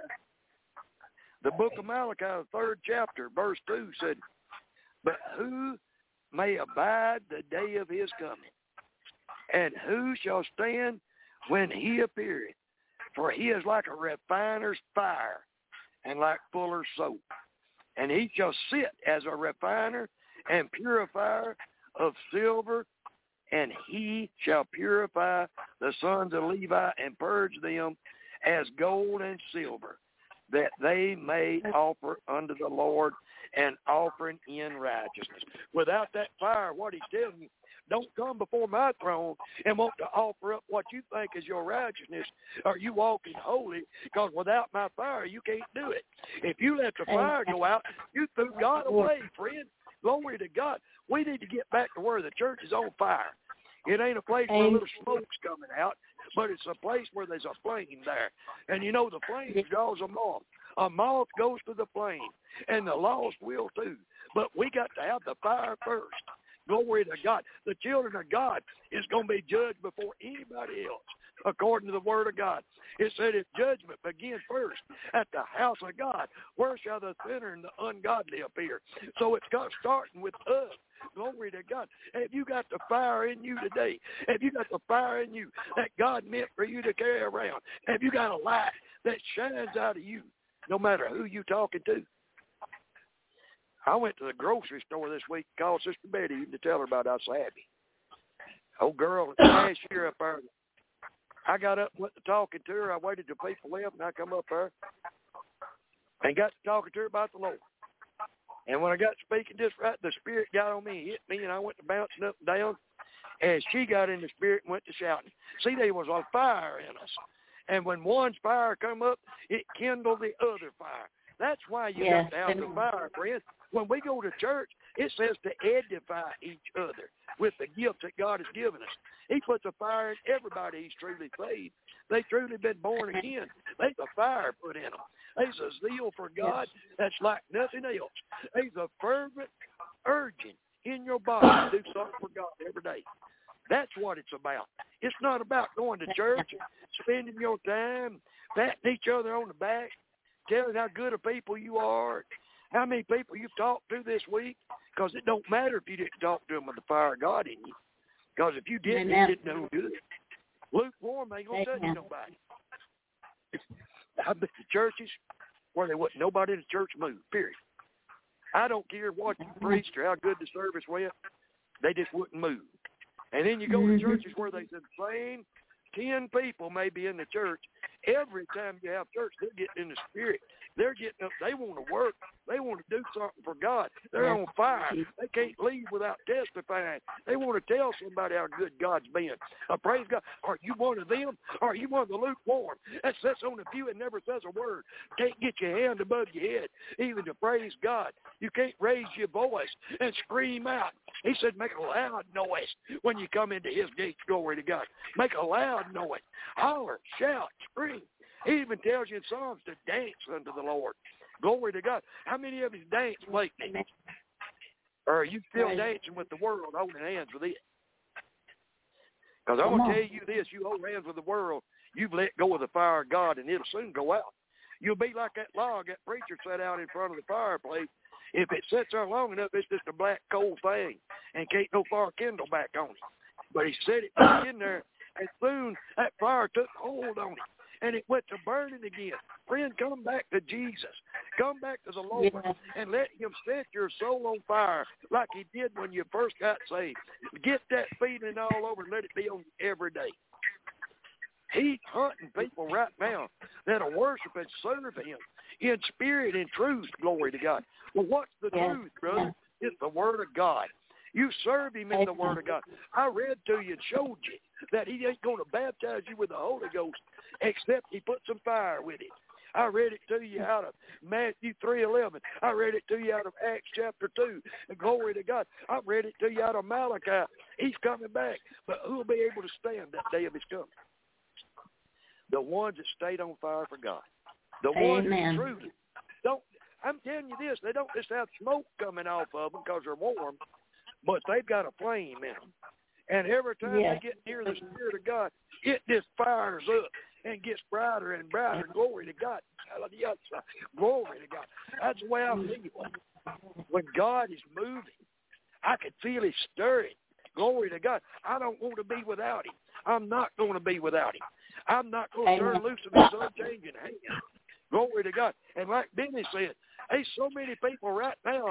The book of Malachi, the 3rd chapter, verse 2 said, but who may abide the day of His coming? And who shall stand when He appeareth? For He is like a refiner's fire and like fuller's soap. And he shall sit as a refiner and purifier of silver, and he shall purify the sons of Levi and purge them as gold and silver, that they may offer unto the Lord an offering in righteousness. Without that fire, what he's telling you, don't come before my throne and want to offer up what you think is your righteousness, or you walking holy, because without my fire, you can't do it. If you let the fire go out, you threw God away, friend. Glory to God. We need to get back to where the church is on fire. It ain't a place where little smoke's coming out, but it's a place where there's a flame there. And you know the flame draws a moth. A moth goes to the flame, and the lost will too. But we got to have the fire first. Glory to God. The children of God is going to be judged before anybody else, according to the Word of God. It said if judgment begins first at the house of God, where shall the sinner and the ungodly appear? So it's got starting with us. Glory to God. Have you got the fire in you today? Have you got the fire in you that God meant for you to carry around? Have you got a light that shines out of you, no matter who you talking to? I went to the grocery store this week and called Sister Betty to tell her about I was happy. Old girl, the cashier up there. I got up and went to talking to her. I waited till people left, and I come up there and got to talking to her about the Lord. And when I got speaking just right, the Spirit got on me, hit me, and I went to bouncing up and down. And she got in the Spirit and went to shouting. See, there was a fire in us. And when one's fire come up, it kindled the other fire. That's why you got to have the fire, friends. When we go to church, it says to edify each other with the gifts that God has given us. He puts a fire in everybody he's truly saved. They truly been born again. There's a fire put in them. There's a zeal for God that's like nothing else. There's a fervent urging in your body to do something for God every day. That's what it's about. It's not about going to church, spending your time, patting each other on the back, telling how good of people you are, how many people you've talked to this week, because it don't matter if you didn't talk to them with the fire of God in you. Because if you didn't, it didn't do good. Lukewarm ain't going to touch nobody. I've been to churches where there wasn't nobody in the church move, period. I don't care what you preached or how good the service went, they just wouldn't move. And then you go to churches where they said the same 10 people may be in the church. Every time you have church, they're getting in the Spirit. They're getting up. They want to work. They want to do something for God. They're on fire. They can't leave without testifying. They want to tell somebody how good God's been. Praise God. Are you one of them? Are you one of the lukewarm that sits on the pew and never says a word? Can't get your hand above your head even to praise God. You can't raise your voice and scream out. He said make a loud noise when you come into his gates. Glory to God. Make a loud noise. Holler, shout, scream. He even tells you in Psalms to dance unto the Lord. Glory to God. How many of you dance lately? Or are you still dancing with the world, holding hands with it? Because I'm going to tell you this, you hold hands with the world, you've let go of the fire of God, and it'll soon go out. You'll be like that log that preacher sat out in front of the fireplace. If it sits there long enough, it's just a black coal thing, and can't no fire kindle back on it. But he set it back in there, and soon that fire took hold on it. And it went to burning again. Friend, come back to Jesus. Come back to the Lord and let him set your soul on fire like he did when you first got saved. Get that feeling all over and let it be on you every day. He's hunting people right now that are worship and serve him in spirit and truth, glory to God. Well, what's the truth, brother? It's the Word of God. You serve him in the Word of God. I read to you and showed you that he ain't going to baptize you with the Holy Ghost except he put some fire with it. I read it to you out of Matthew 3:11. I read it to you out of Acts chapter 2. And glory to God. I read it to you out of Malachi. He's coming back. But who will be able to stand that day of his coming? The ones that stayed on fire for God. The ones that truly don't. I'm telling you this, they don't just have smoke coming off of them because they're warm, but they've got a flame in them. And every time they get near the Spirit of God, it just fires up and gets brighter and brighter. Glory to God. Glory to God. That's the way I feel. When God is moving, I can feel His stirring. Glory to God. I don't want to be without Him. I'm not going to be without Him. I'm not going to turn loose of His unchanging hand. Glory to God. And like Benny said, There's so many people right now,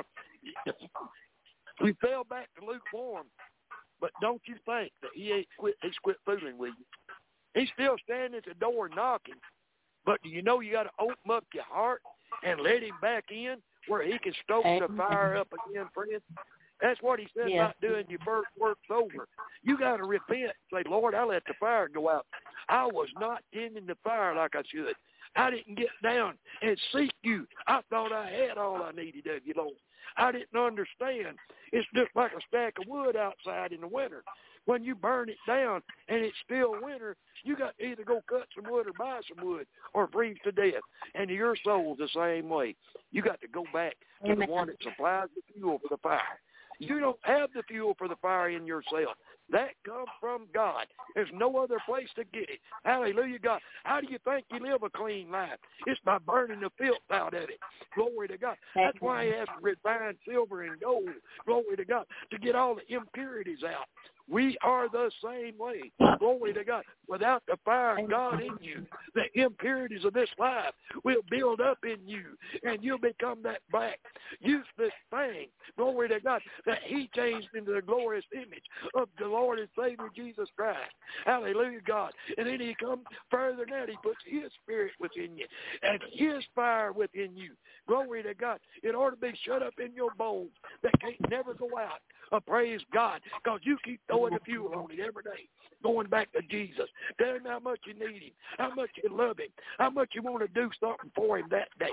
we fell back to lukewarm, but don't you think that he's quit fooling with you? He's still standing at the door knocking, but do you know you got to open up your heart and let him back in where he can stoke the fire up again, friend? That's what he said about doing your first work's over. You got to repent. Say, Lord, I let the fire go out. I was not tending the fire like I should. I didn't get down and seek you. I thought I had all I needed of you, Lord. I didn't understand. It's just like a stack of wood outside in the winter. When you burn it down and it's still winter, you got to either go cut some wood or buy some wood or freeze to death. And your soul's the same way. You got to go back to the one that supplies the fuel for the fire. You don't have the fuel for the fire in yourself. That comes from God. There's no other place to get it. Hallelujah, God. How do you think you live a clean life? It's by burning the filth out of it. Glory to God. That's why he has to refine silver and gold. Glory to God. To get all the impurities out. We are the same way. Glory to God. Without the fire of God in you, the impurities of this life will build up in you, and you'll become that black, useless thing. Glory to God. That he changed into the glorious image of the Lord and Savior Jesus Christ. Hallelujah, God. And then he comes further than that. He puts his spirit within you and his fire within you. Glory to God. It ought to be shut up in your bones that can't never go out. Praise God, because you keep throwing the fuel on it every day, going back to Jesus. Tell him how much you need him, how much you love him, how much you want to do something for him that day.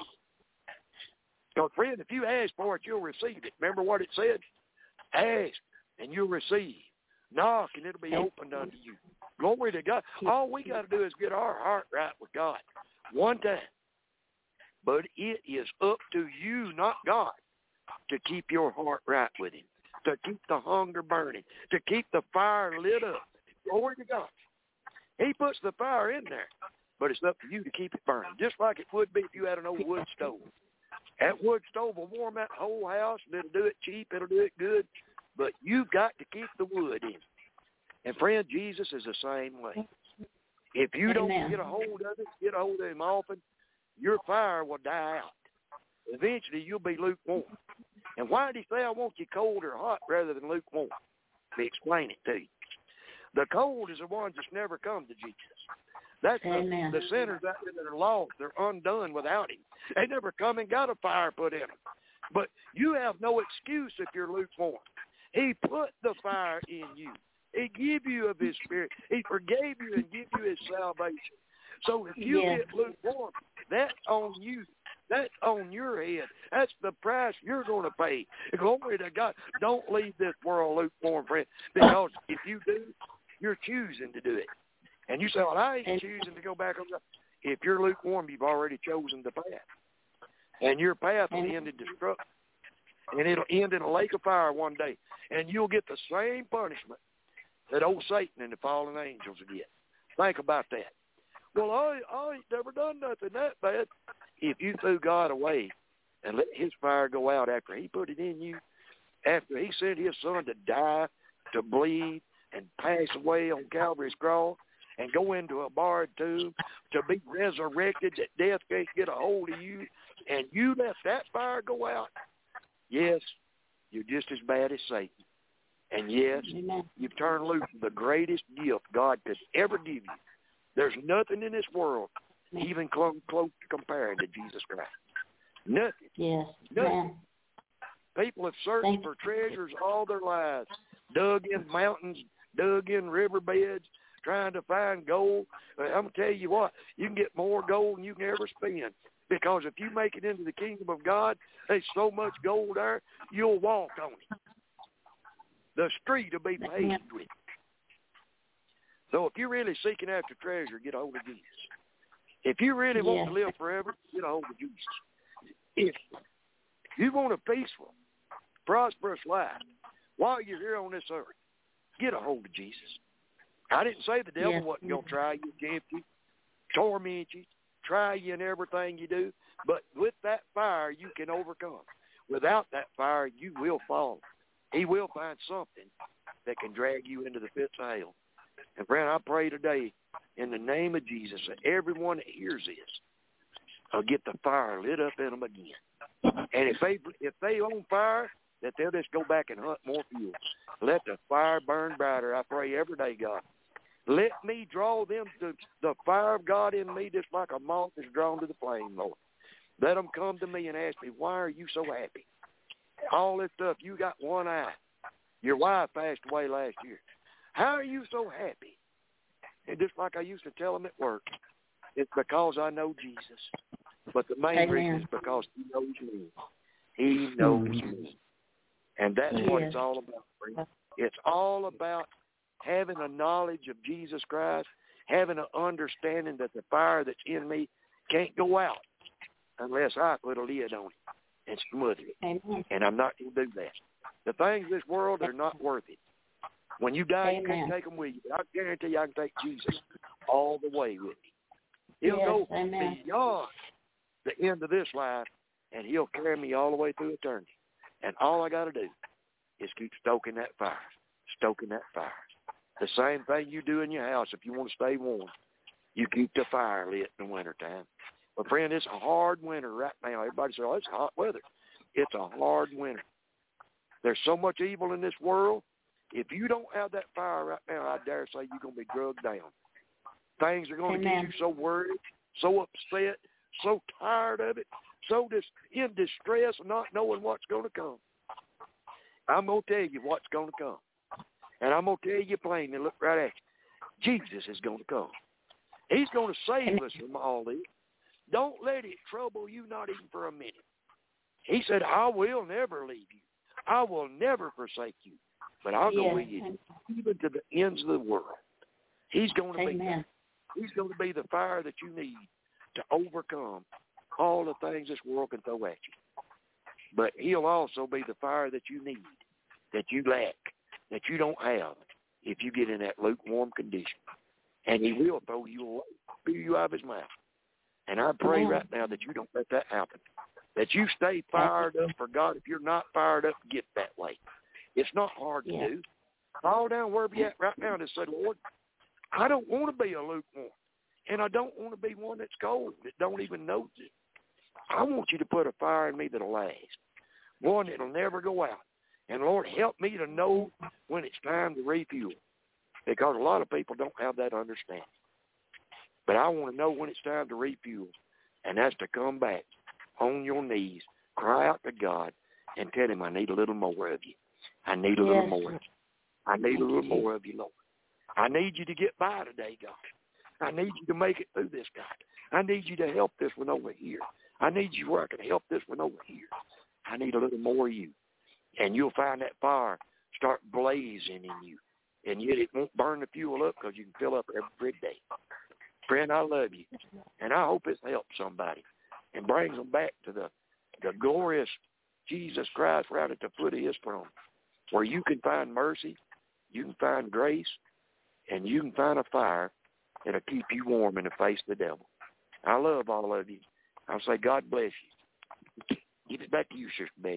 Because, friend, if you ask for it, you'll receive it. Remember what it said? Ask, and you'll receive. Knock, and it'll be opened unto you. Glory to God. All we got to do is get our heart right with God one time. But it is up to you, not God, to keep your heart right with him, to keep the hunger burning, to keep the fire lit up. Glory to God. He puts the fire in there, but it's up to you to keep it burning, just like it would be if you had an old wood stove. That wood stove will warm that whole house, and it'll do it cheap, it'll do it good, but you've got to keep the wood in. And, friend, Jesus is the same way. If you don't get a hold of it, get a hold of him often, your fire will die out. Eventually, you'll be lukewarm. And why did he say, I want you cold or hot rather than lukewarm? Let me explain it to you. The cold is the ones that's never come to Jesus. That's the sinners out there that are lost. They're undone without him. They never come and got a fire put in them. But you have no excuse if you're lukewarm. He put the fire in you. He gave you of his spirit. He forgave you and gave you his salvation. So if you get lukewarm, that's on you. That's on your head. That's the price you're going to pay. Glory to God. Don't leave this world lukewarm, friend, because if you do, you're choosing to do it. And you say, well, I ain't choosing to go back on the... If you're lukewarm, you've already chosen the path. And your path will end in destruction. And it'll end in a lake of fire one day. And you'll get the same punishment that old Satan and the fallen angels will get. Think about that. Well, I ain't never done nothing that bad. If you threw God away and let his fire go out after he put it in you, after he sent his son to die, to bleed, and pass away on Calvary's cross, and go into a barred tomb, to be resurrected that death can't get a hold of you, and you let that fire go out, yes, you're just as bad as Satan. And yes, you've turned loose the greatest gift God could ever give you. There's nothing in this world even close to comparing to Jesus Christ. Nothing. Yes. Nothing. People have searched for treasures all their lives, dug in mountains, dug in riverbeds, trying to find gold. I'm going to tell you what, you can get more gold than you can ever spend. Because if you make it into the kingdom of God, there's so much gold there, you'll walk on it. The street will be paved with it. So if you're really seeking after treasure, get a hold of Jesus. If you really want to live forever, get a hold of Jesus. If you want a peaceful, prosperous life while you're here on this earth, get a hold of Jesus. I didn't say the devil wasn't going to try you, tempt you, torment you, try you in everything you do, but with that fire, you can overcome. Without that fire, you will fall. He will find something that can drag you into the pits of hell. And, friend, I pray today in the name of Jesus that everyone that hears this will get the fire lit up in them again. And if they on fire, that they'll just go back and hunt more fuel. Let the fire burn brighter. I pray every day, God. Let me draw them to the fire of God in me just like a moth is drawn to the flame, Lord. Let them come to me and ask me, why are you so happy? All this stuff, you got one eye. Your wife passed away last year. How are you so happy? And just like I used to tell them at work, it's because I know Jesus. But the main reason is because he knows me. He knows me. And that's what it's all about, friend. It's all about having a knowledge of Jesus Christ, having an understanding that the fire that's in me can't go out unless I put a lid on it and smother it. Amen. And I'm not going to do that. The things of this world are not worth it. When you die, you can't take them with you. But I guarantee you I can take Jesus all the way with me. He'll go beyond the end of this life, and he'll carry me all the way through eternity. And all I got to do is keep stoking that fire, stoking that fire. The same thing you do in your house if you want to stay warm. You keep the fire lit in the wintertime. But, friend, it's a hard winter right now. Everybody says, oh, it's hot weather. It's a hard winter. There's so much evil in this world. If you don't have that fire right now, I dare say you're going to be drugged down. Things are going to get you so worried, so upset, so tired of it, so in distress of not knowing what's going to come. I'm going to tell you what's going to come. And I'm going to tell you plainly, look right at you. Jesus is going to come. He's going to save us from all this. Don't let it trouble you, not even for a minute. He said, I will never leave you. I will never forsake you. But I'll go with you even to the ends of the world. He's going to be there. He's going to be the fire that you need to overcome all the things this world can throw at you. But he'll also be the fire that you need, that you lack, that you don't have if you get in that lukewarm condition. And he will throw you away, spew you out of his mouth. And I pray right now that you don't let that happen, that you stay fired up for God. If you're not fired up, get that way. It's not hard to do. Fall down wherever you're at right now and say, Lord, I don't want to be a lukewarm, and I don't want to be one that's cold, that don't even know it. I want you to put a fire in me that'll last, one that'll never go out. And, Lord, help me to know when it's time to refuel, because a lot of people don't have that understanding. But I want to know when it's time to refuel, and that's to come back on your knees, cry out to God, and tell him, I need a little more of you. I need a little more of you. I need a little more of you, Lord. I need you to get by today, God. I need you to make it through this, God. I need you to help this one over here. I need you where I can help this one over here. I need a little more of you. And you'll find that fire start blazing in you. And yet it won't burn the fuel up because you can fill up every day. Friend, I love you. And I hope it's helped somebody and brings them back to the glorious Jesus Christ right at the foot of his throne, where you can find mercy, you can find grace, and you can find a fire that'll keep you warm in the face of the devil. I love all of you. I'll say God bless you. Give it back to you, Sister Betty.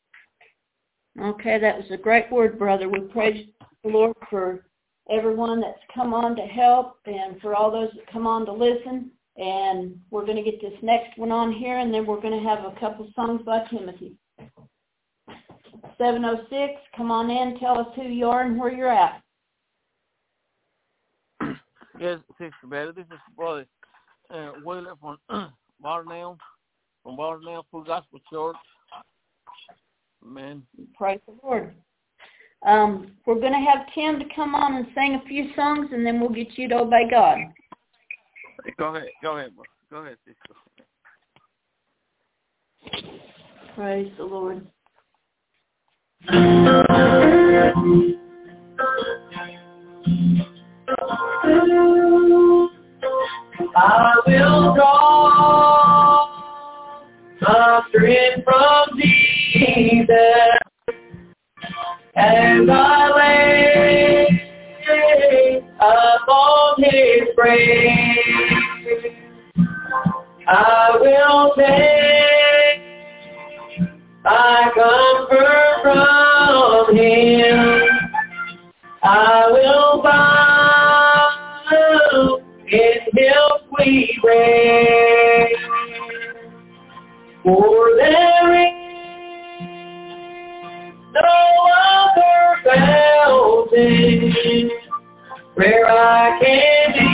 Okay, that was a great word, brother. We praise the Lord for everyone that's come on to help and for all those that come on to listen. And we're going to get this next one on here, and then we're going to have a couple songs by Timothy. 706, come on in, tell us who you are and where you're at. Yes, Sister Betty, this is Brother Wheeler from Barnell, Full Gospel Church. Amen. Praise the Lord. We're going to have Tim to come on and sing a few songs, and then we'll get you to obey God. Go ahead, bro. Go ahead, sister. Praise the Lord. I will draw my strength from Jesus as I lay upon his praise. I will take my comfort from him. I will bow in his sweet rain. For there no other fountain where I can be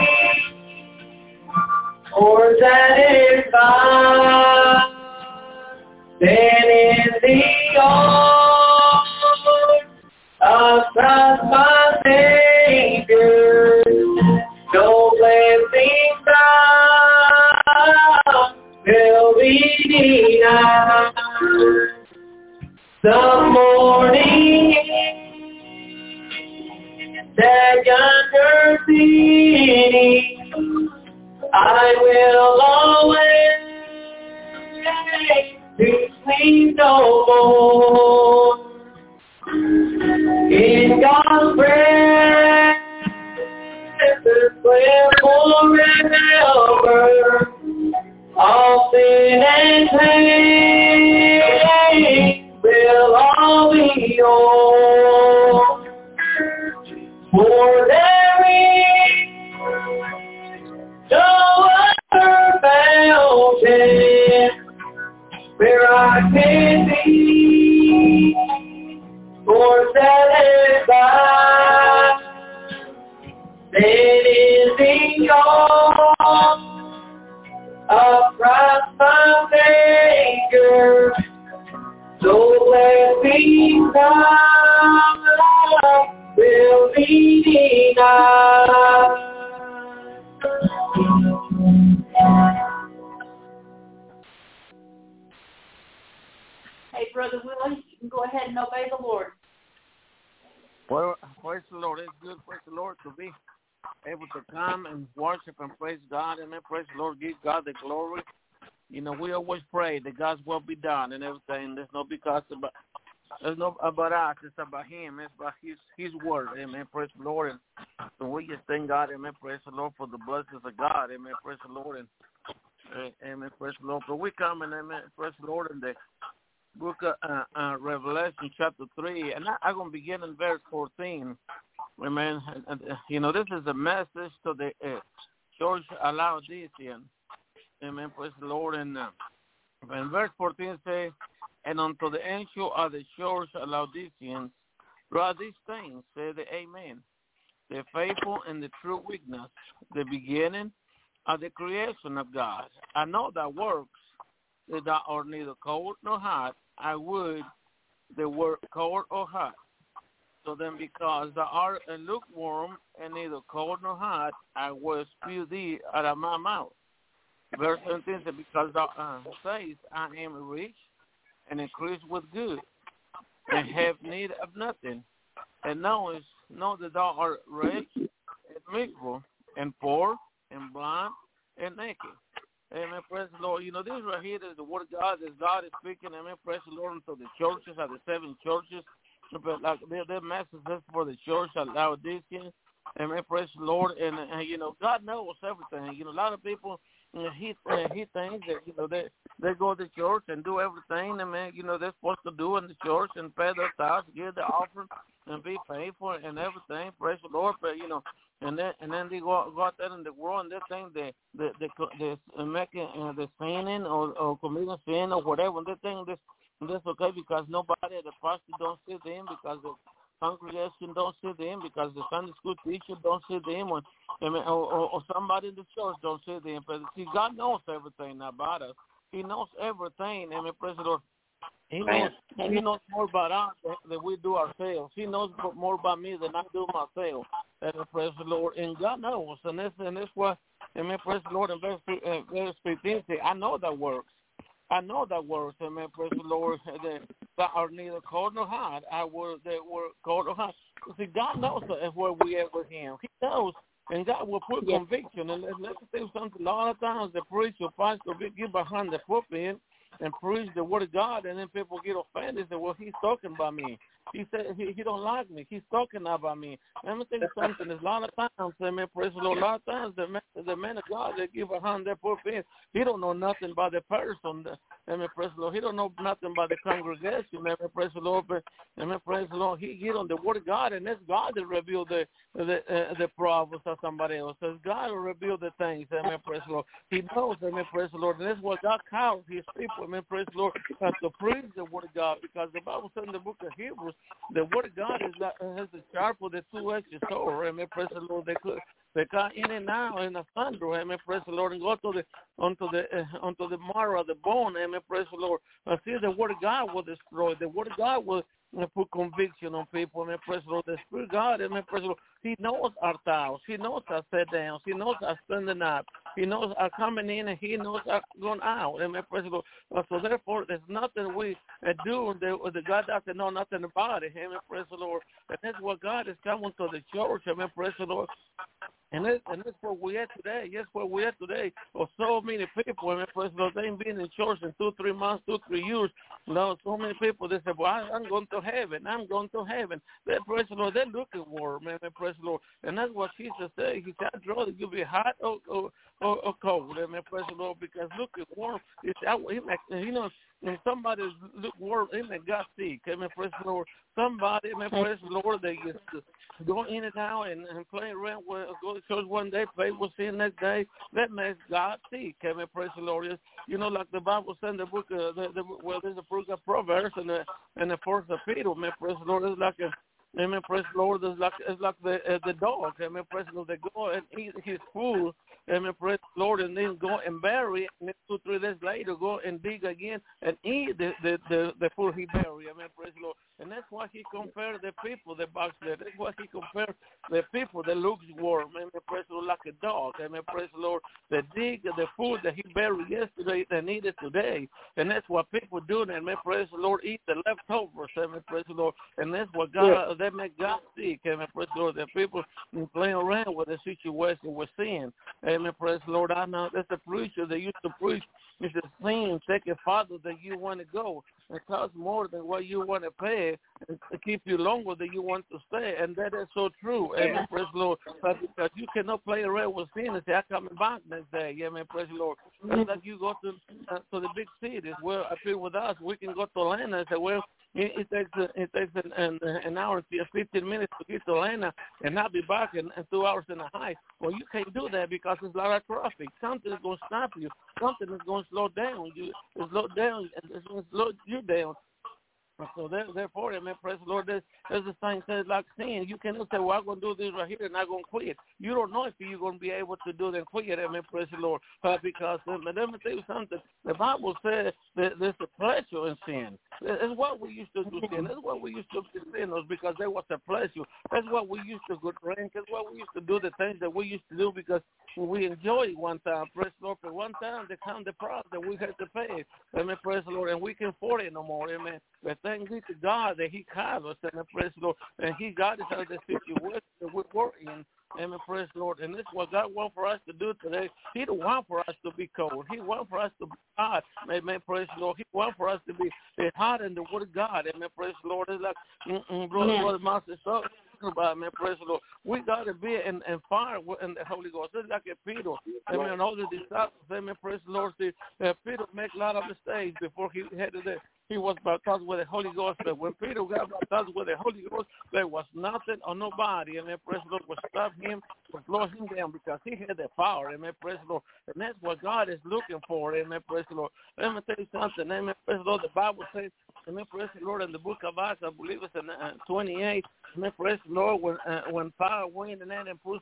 more satisfied than in the arms of Christ my Savior. No blessing found will be denied. Some morning that yonder city I will always to sleep no more. In God's presence where forever all sin and pain will all be yours. For there is no other fountain where I can be more satisfied than in the arms of Christ my Savior. So blessings will be denied. Hey, Brother Willie, you can go ahead and obey the Lord. Well, praise the Lord. It's good, praise the Lord, to be able to come and worship and praise God. Amen. Praise the Lord. Give God the glory. You know, we always pray that God's will be done and everything. There's no about us. It's about Him. It's about His word. Amen. Praise the Lord. And so we just thank God. Amen. Praise the Lord for the blessings of God. Amen. Praise the Lord. And amen. Praise the Lord. So we come and amen. Praise the Lord in the book of Revelation chapter 3. And I'm going to begin in verse 14. Amen. And, you know, this is a message to the church of Laodicea. Amen. Praise the Lord. And verse 14 says, and unto the angel of the church of Laodiceans, write these things, say the Amen. The faithful and the true witness, the beginning of the creation of God. I know thy works, that thou art neither cold nor hot. I would the word cold or hot. So then, because thou art a lukewarm and neither cold nor hot, I will spew thee out of my mouth. Verse 17 says, because thou sayest, I am rich and increase with good, and have need of nothing, and know that thou art rich and miserable, and poor, and blind, and naked. Amen. Praise the Lord. You know, this right here is the word of God. As God is speaking, amen. Praise the Lord. Unto the churches, of the 7 churches, but like their message is for the church of Laodicea. Amen. Praise the Lord. And you know, God knows everything. You know, a lot of people, he thinks that, you know, they go to church and do everything, amen, you know, they're supposed to do in the church and pay their tithes, give the offering, and be faithful and everything. Praise the Lord. But, you know, and then they go out there in the world and they think they're making they're sinning or committing sin or whatever. And they think that's okay because nobody, the pastor don't see them, because the congregation don't see them, because the Sunday school teacher don't see them, or somebody in the church don't see them. But see, God knows everything about us. He knows everything. Amen. Praise the Lord. He knows more about us than we do ourselves. He knows more about me than I do myself. Amen. Praise the Lord. And God knows. And that's why, amen, praise the Lord. In verse 15, say, I know that works. I know that works. Amen. Praise the Lord. That are neither cold nor hot. That were cold or hot. See, God knows where we are with Him. He knows. And God will put conviction. And let's say something. A lot of times the preacher, pastor, will get behind the pulpit and preach the word of God, and then people get offended and say, well, he's talking about me. He said he don't like me. He's talking about me. Let me tell you something. There's a lot of times, amen, praise the Lord, a lot of times the man of God that give behind their pulpit, he don't know nothing about the person. Amen, praise the Lord. He don't know nothing about the congregation. Amen, praise the Lord. But, amen, praise the Lord. He get on the word of God, and it's God that reveal the problems of somebody else. It's God will reveal the things. Amen, praise the Lord. He knows. Amen, praise the Lord. And that's what God calls His people. amen, praise the Lord, to preach the Word of God, because the Bible says in the book of Hebrews, the Word of God is has a sharper than two-edged sword, amen, praise the Lord. They cut in and out in the thunder, amen, praise the Lord, and go onto the marrow of the bone, amen, praise the Lord. I see the Word of God will destroy. The Word of God will put conviction on people, amen, praise the Lord. The Spirit of God, amen, praise the Lord. He knows our thoughts. He knows our set downs. He knows our standing up. He knows our coming in, and He knows our going out, amen, praise the Lord. So therefore, there's nothing we do that God doesn't know nothing about it, amen, praise the Lord. And that's what God is coming to the church, amen, praise the Lord. And that's where we at today. Yes, where we at today. Or so many people, amen, praise the Lord, they ain't been in church in 2-3 months, 2-3 years. No, so many people, they say, well, I'm going to heaven. I'm going to heaven. They, praise the Lord, they're looking for, amen, praise the Lord. And that's what Jesus said. He said, I'd rather you be hot or cold, amen, praise the Lord, because looking warm, you know, when somebody look warm, amen, got sick, amen, praise the Lord. Somebody, amen, praise the Lord, they used to go in and out and play around, go to church one day, play with sin next day. That makes God sick, amen, praise the Lord. You know, like the Bible said in the book, there's a book of Proverbs and the first of Peter, amen, praise the Lord. It's like amen, praise the Lord. It's like the dog, amen, praise the Lord. They go and eat his food, amen, praise the Lord, and then go and bury it, and then 2-3 days later go and dig again and eat the food he buried, amen, praise the Lord. And that's why he compared the people, the backslid. That's why he compared the people that looks warm, amen, praise the Lord, like a dog, amen, praise the Lord. They dig the food that he buried yesterday, they need it today. And that's what people do, amen, praise the Lord, eat the leftovers, amen, praise the Lord. And that's what God, that make God sick, amen, praise the Lord. That people playing around with the situation with sin, amen, praise the Lord. I know that's a preacher that used to preach. It's the sin, take it farther than you want to go. It costs more than what you want to pay and to keep you longer than you want to stay. And that is so true. Amen, praise the Lord. Because you cannot play around with sin and say, I'm coming back next day. Amen, praise the Lord. It's like you go to the big cities where I feel with us, we can go to Atlanta and say, well, it takes an hour and 15 minutes to get to Atlanta, and I'll be back in 2 hours and a half. Well, you can't do that because there's a lot of traffic. Something is going to stop you. Something is going to slow down you. It's slow down. It's going to slow you down. So therefore, amen, praise the Lord, there's this thing says like sin. You cannot say, well, I'm going to do this right here and I'm going to quit. You don't know if you're going to be able to do it and quit, amen, praise the Lord. Because let me tell you something. The Bible says that there's a pleasure in sin. That's what we used to do sin. That's what we used to do sin, was because there was a pleasure. That's what we used to go drink. That's what we used to do, the things that we used to do because we enjoyed it one time. Praise the Lord. For one time, there come the price that we had to pay. Amen, praise the Lord. And we can't afford it no more, amen. But thank be to God that He called us, amen, praise the Lord. And He got us out of the situation that we were in, amen, praise the Lord. And this is what God wants for us to do today. He don't want for us to be cold. He wants for us to be hot, amen, praise the Lord. He wants for us to be hot in the Word of God, amen, praise the Lord. It's like Brother Master talking about, amen, praise the Lord. We got to be in fire in the Holy Ghost. It's like a Peter, amen, all the disciples, amen, praise the Lord. See, Peter made a lot of mistakes before he headed there. He was baptized with the Holy Ghost. But when Peter got baptized with the Holy Ghost, there was nothing or nobody, amen, praise the Lord, would stop him, would slow him down because he had the power, amen, praise the Lord. And that's what God is looking for, amen, praise the Lord. Let me tell you something, amen, praise the Lord. The Bible says, amen, praise the Lord, in the book of Acts, I believe it's in 28, amen, praise the Lord, when fire went in and put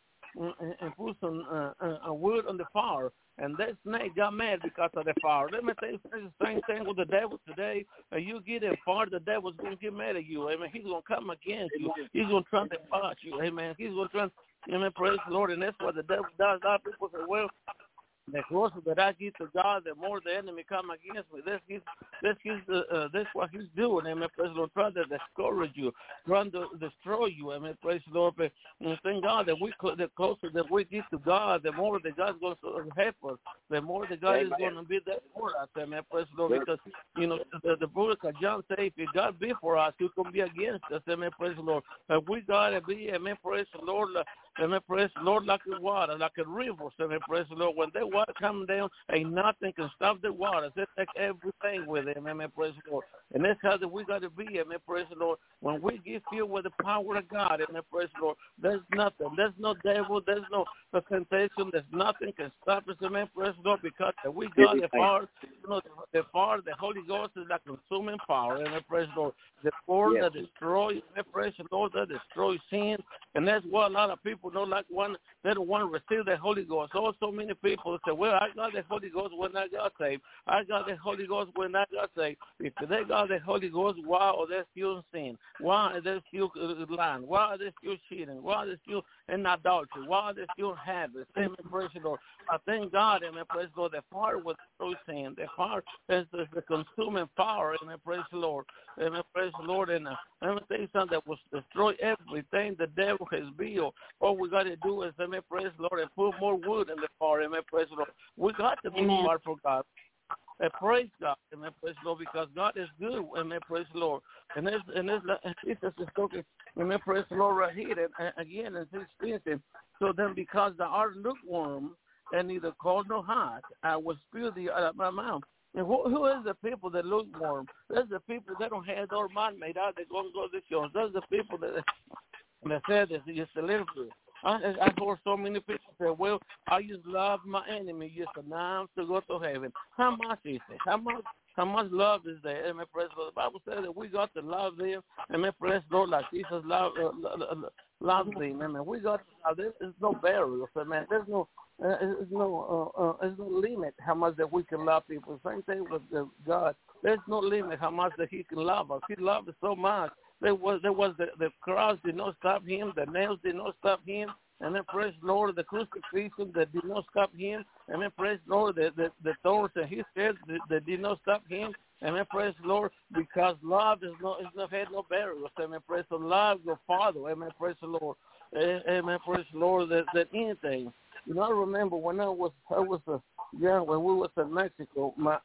some wood on the fire. And that snake got mad because of the fire. Let me tell you, it's the same thing with the devil today. You get in fire, the devil's going to get mad at you. Amen. He's going to come against you. He's going to try to fight you. Amen. He's going to try, amen, praise the Lord. And that's what the devil does. A lot of people say, well, the closer that I get to God, the more the enemy come against me. That's what he's doing. Amen. Praise the Lord. Trying to discourage you, trying to destroy you. Amen. Praise the Lord. But thank God that the closer that we get to God, the more that God's going to help us. The more that God is going to be there for us. Amen. Praise the Lord. Because the book of John says, if God be for us, who can be against us? Amen. Praise the Lord. We gotta be. Amen. Praise the Lord. Amen. Praise the Lord, like the water, like a river. Amen. Praise the Lord. When that water comes down, ain't nothing can stop the water. They take everything with them. Amen. Praise the Lord. And that's how that we got to be. Amen. Praise the Lord. When we get filled with the power of God, amen. Praise the Lord. There's nothing. There's no devil. There's no temptation. There's nothing can stop us. Amen. Praise the Lord. Because we got the power. know, the fire, the Holy Ghost is that consuming power, and praise the Lord. The power that destroys, praise the Lord, that destroys sin, and that's what a lot of people don't like. They don't want to receive the Holy Ghost. So many people say, well, I got the Holy Ghost when I got saved. I got the Holy Ghost when I got saved. If they got the Holy Ghost, why are they still in sin? Why are they still lying? Why are they still cheating? Why are they still in adultery? Why are they still habits? Amen, praise the Lord. I thank God, amen, praise the Lord. The fire was destroy sin. The fire is the consuming power, amen, praise the Lord. Amen, praise the Lord. And let me tell you something that will destroy everything the devil has built. All we got to do is, amen, praise the Lord, and put more wood in the fire, amen, praise the Lord. We got to be smart for God. And praise God, amen, praise the Lord, because God is good, amen, praise the Lord. And it's just a story, amen, praise the Lord, right here. And again, it's expensive. So then, because thou art lukewarm and neither cold nor hot, I will spew thee out of my mouth. And who is the people that lukewarm? There's the people that don't have their mind made out. They're going to go to the shows. There's the people that said this just a little bit. I heard so many people say, well, I just love my enemy just enough to go to heaven. How much is it? How much love is there? Amen, praise the Lord. The Bible says that we got to love them. Amen, praise the Lord, like Jesus loved them. Amen. We got to love them. There's no barriers. Amen. There's no limit how much that we can love people. Same thing with God. There's no limit how much that He can love us. He loved us so much. There was the cross did not stop Him. The nails did not stop Him. And then praise the Lord, the crucifixion that did not stop Him. And then praise the Lord, the thorns and His head that did not stop Him. And then praise the Lord, because love is not had no barriers. Amen. Praise the Lord, love your Father. Amen. Praise the Lord. Amen. Praise the Lord. That anything. You know, I remember when I was young, when we was in Mexico, one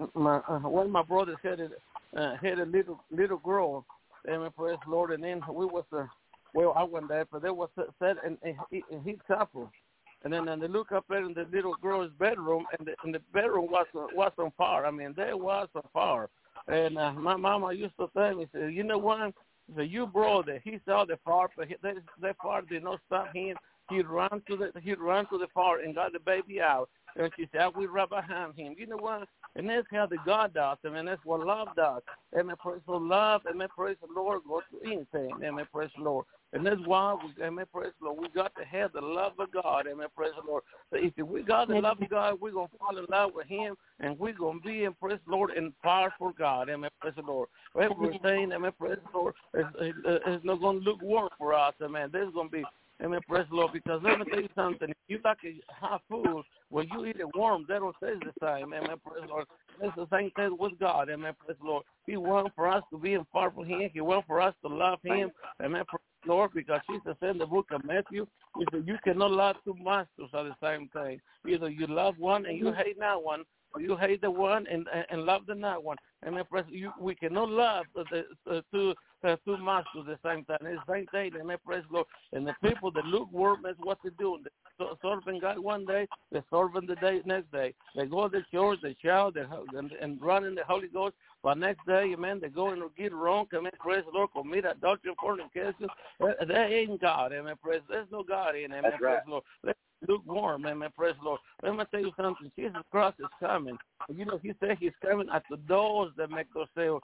of my brothers had a little girl. Amen, praise the Lord. And then we was I went there, but they was set in his chapel. And then they look up there in the little girl's bedroom, and the bedroom was on fire. I mean, there was on fire. And my mama used to tell me, say, you know what? So you brother, he saw the fire, but that fire did not stop him. He ran to the fire and got the baby out. And she said, we right behind him. You know what? And that's how the God does. I mean, that's what love does. Amen. Praise the Lord. Amen. Praise the Lord. Go to anything. Amen. Praise the Lord. And that's why, amen. Praise the Lord. We got to have the love of God. Amen. Praise the Lord. So if we got the love of God, we're going to fall in love with Him, and we're going to be in praise the Lord in fire for God. Amen. Praise the Lord. Everything, amen. Praise the Lord, is not going to look warm for us. Amen. There's going to be, amen, praise the Lord, because let me tell you something. If you like a hot food, when you eat it warm, that don't taste the same. Amen, praise the Lord. It's the same thing with God. Amen, praise the Lord. He wants for us to be in fire for Him. He wants for us to love Him. Amen, praise the Lord, because Jesus said in the book of Matthew, He said, you cannot love two masters at the same time. Either you love one and you hate that one, or you hate the one and love the not one. Amen, praise we cannot love the two masters at the same time. It's the same thing. Amen, praise the Lord. And the people that lukewarm, that's what they do. They serving God one day, they're serving the next day. They go to church, they shout, and run in the Holy Ghost. But next day, amen, they go and get wrong. Amen, praise the Lord, commit adultery, fornication. That ain't God. Amen, praise. There's no God in. Amen, that's praise right. the Lord. Lukewarm, amen, praise the Lord. Let me tell you something. Jesus Christ is coming. You know, He said He's coming at the doors that make themselves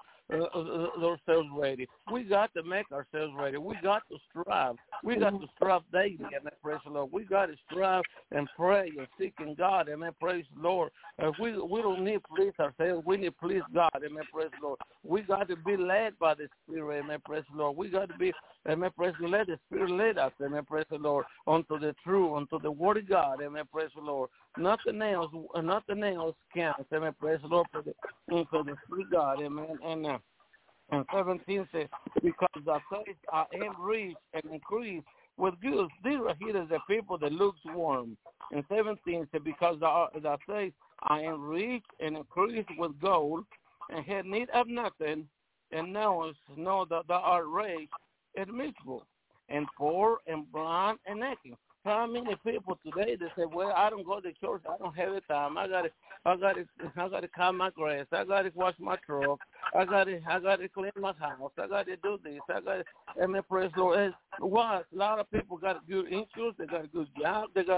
ready. We got to make ourselves ready. We got to strive. We got to strive daily, amen, praise the Lord. We got to strive and pray and seek in God, amen, praise the Lord. We don't need to please ourselves. We need to please God, amen, praise the Lord. We got to be led by the Spirit, amen, praise the Lord. We got to be, amen, praise the Lord. Let the Spirit lead us, amen, praise the Lord, onto the truth, onto the Word of God, amen, praise the Lord. Nothing else counts, amen, praise the Lord, for the Spirit of God, amen. And 17 says, because thy faith are enriched and increased with goods. These are here is the people that looks warm. And 17 says, because thy faith are enriched and increased with gold, and had need of nothing, and know that thou art rich and miserable, and poor and blind and naked. How many people today that say, well, I don't go to church, I don't have the time, I gotta cut my grass, I gotta wash my truck, I gotta clean my house, I gotta do this, amen, praise the Lord. What? A lot of people got good insurance, they got a good job, they got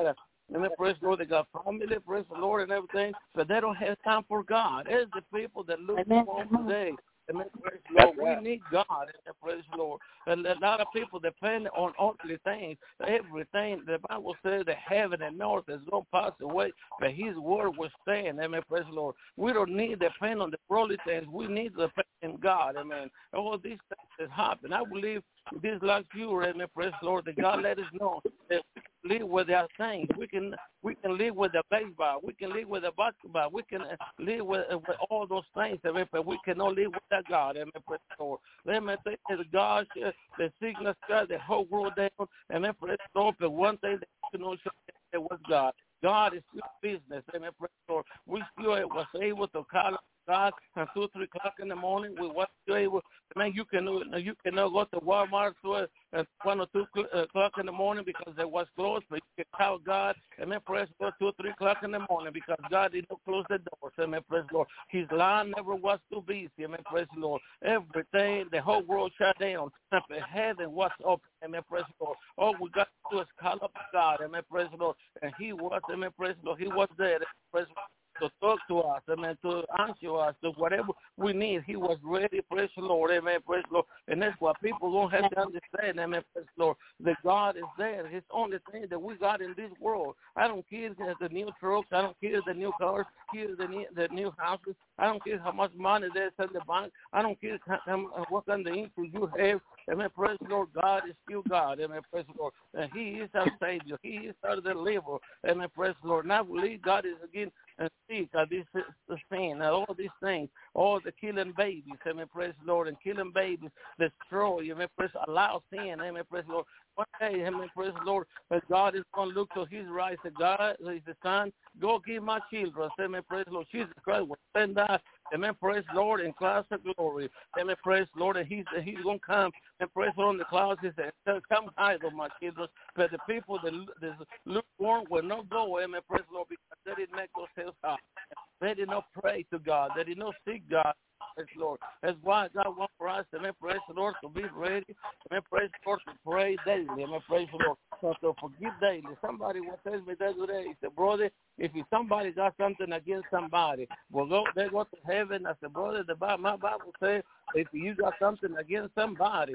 Amen, praise the Lord. They got family, praise the Lord, and everything, but they don't have time for God. It's the people that look for today. Amen, praise the Lord. Right. We need God. Amen, praise the Lord. And a lot of people depend on earthly things. Everything, the Bible says that heaven and earth is going to pass away, but His word will stand. Amen, praise the Lord. We don't need to depend on the worldly things. We need to depend on God. Amen. All these things that happen. I believe this last few, amen, praise the Lord, that God let us know that we can live with our things. We can live with the baseball. We can live with the basketball. We can live with all those things, amen, but we cannot live without God. Amen, praise the Lord. Amen, thank you, God, the sickness, God, the whole world down. Amen, praise the Lord. But one thing that you know, there was God. God is still business. Amen, praise the Lord. We still was able to call God at 2 or 3 o'clock in the morning. We was still able. Man, you can go to Walmart at 1 or 2 o'clock in the morning because they was closed, but you can call God. Amen, praise the Lord, 2 or 3 o'clock in the morning because God did not close the doors. Amen, praise the Lord. His line never was too busy. Amen, praise the Lord. Everything, the whole world shut down. Heaven was open. Amen, praise the Lord. All we got to do is call up God. Amen, praise the Lord. And He was, amen, praise the Lord. He was there. Amen, praise the Lord. To talk to us, amen, to answer us, to whatever we need. He was ready, praise the Lord, amen, praise the Lord. And that's what people don't have to understand, amen, praise the Lord, that God is there. It's the only thing that we got in this world. I don't care the new trucks, I don't care the new cars, I don't care the new houses, I don't care how much money there's in the bank, I don't care what kind of income you have, amen, praise the Lord. God is still God, amen, praise the Lord. And He is our Savior, He is our deliverer, amen, praise the Lord. And I believe God is again and seek this sin, all these things, all the killing babies, amen, praise the Lord, and killing babies, destroy, amen, praise, allow sin, amen, praise the Lord. One day, amen, praise the Lord, but God is going to look to His right, say, God is the Son, go give my children, amen, praise the Lord. Jesus Christ will send us, amen, praise the Lord, in clouds of glory, amen, praise the Lord, and He's going to come, and praise the Lord, in the clouds, He said, come hide on my children, but the people that lukewarm will not go, amen, praise the Lord, because they didn't make themselves high. They did not pray to God. They did not seek God. Praise the Lord. That's why God wants for us, amen, praise the Lord, to be ready, amen, praise the Lord, to pray daily, amen, praise the Lord, so to forgive daily. Somebody will tell me that today, he said, brother, if somebody got something against somebody, they go to heaven. I said, brother, my Bible says, if you got something against somebody,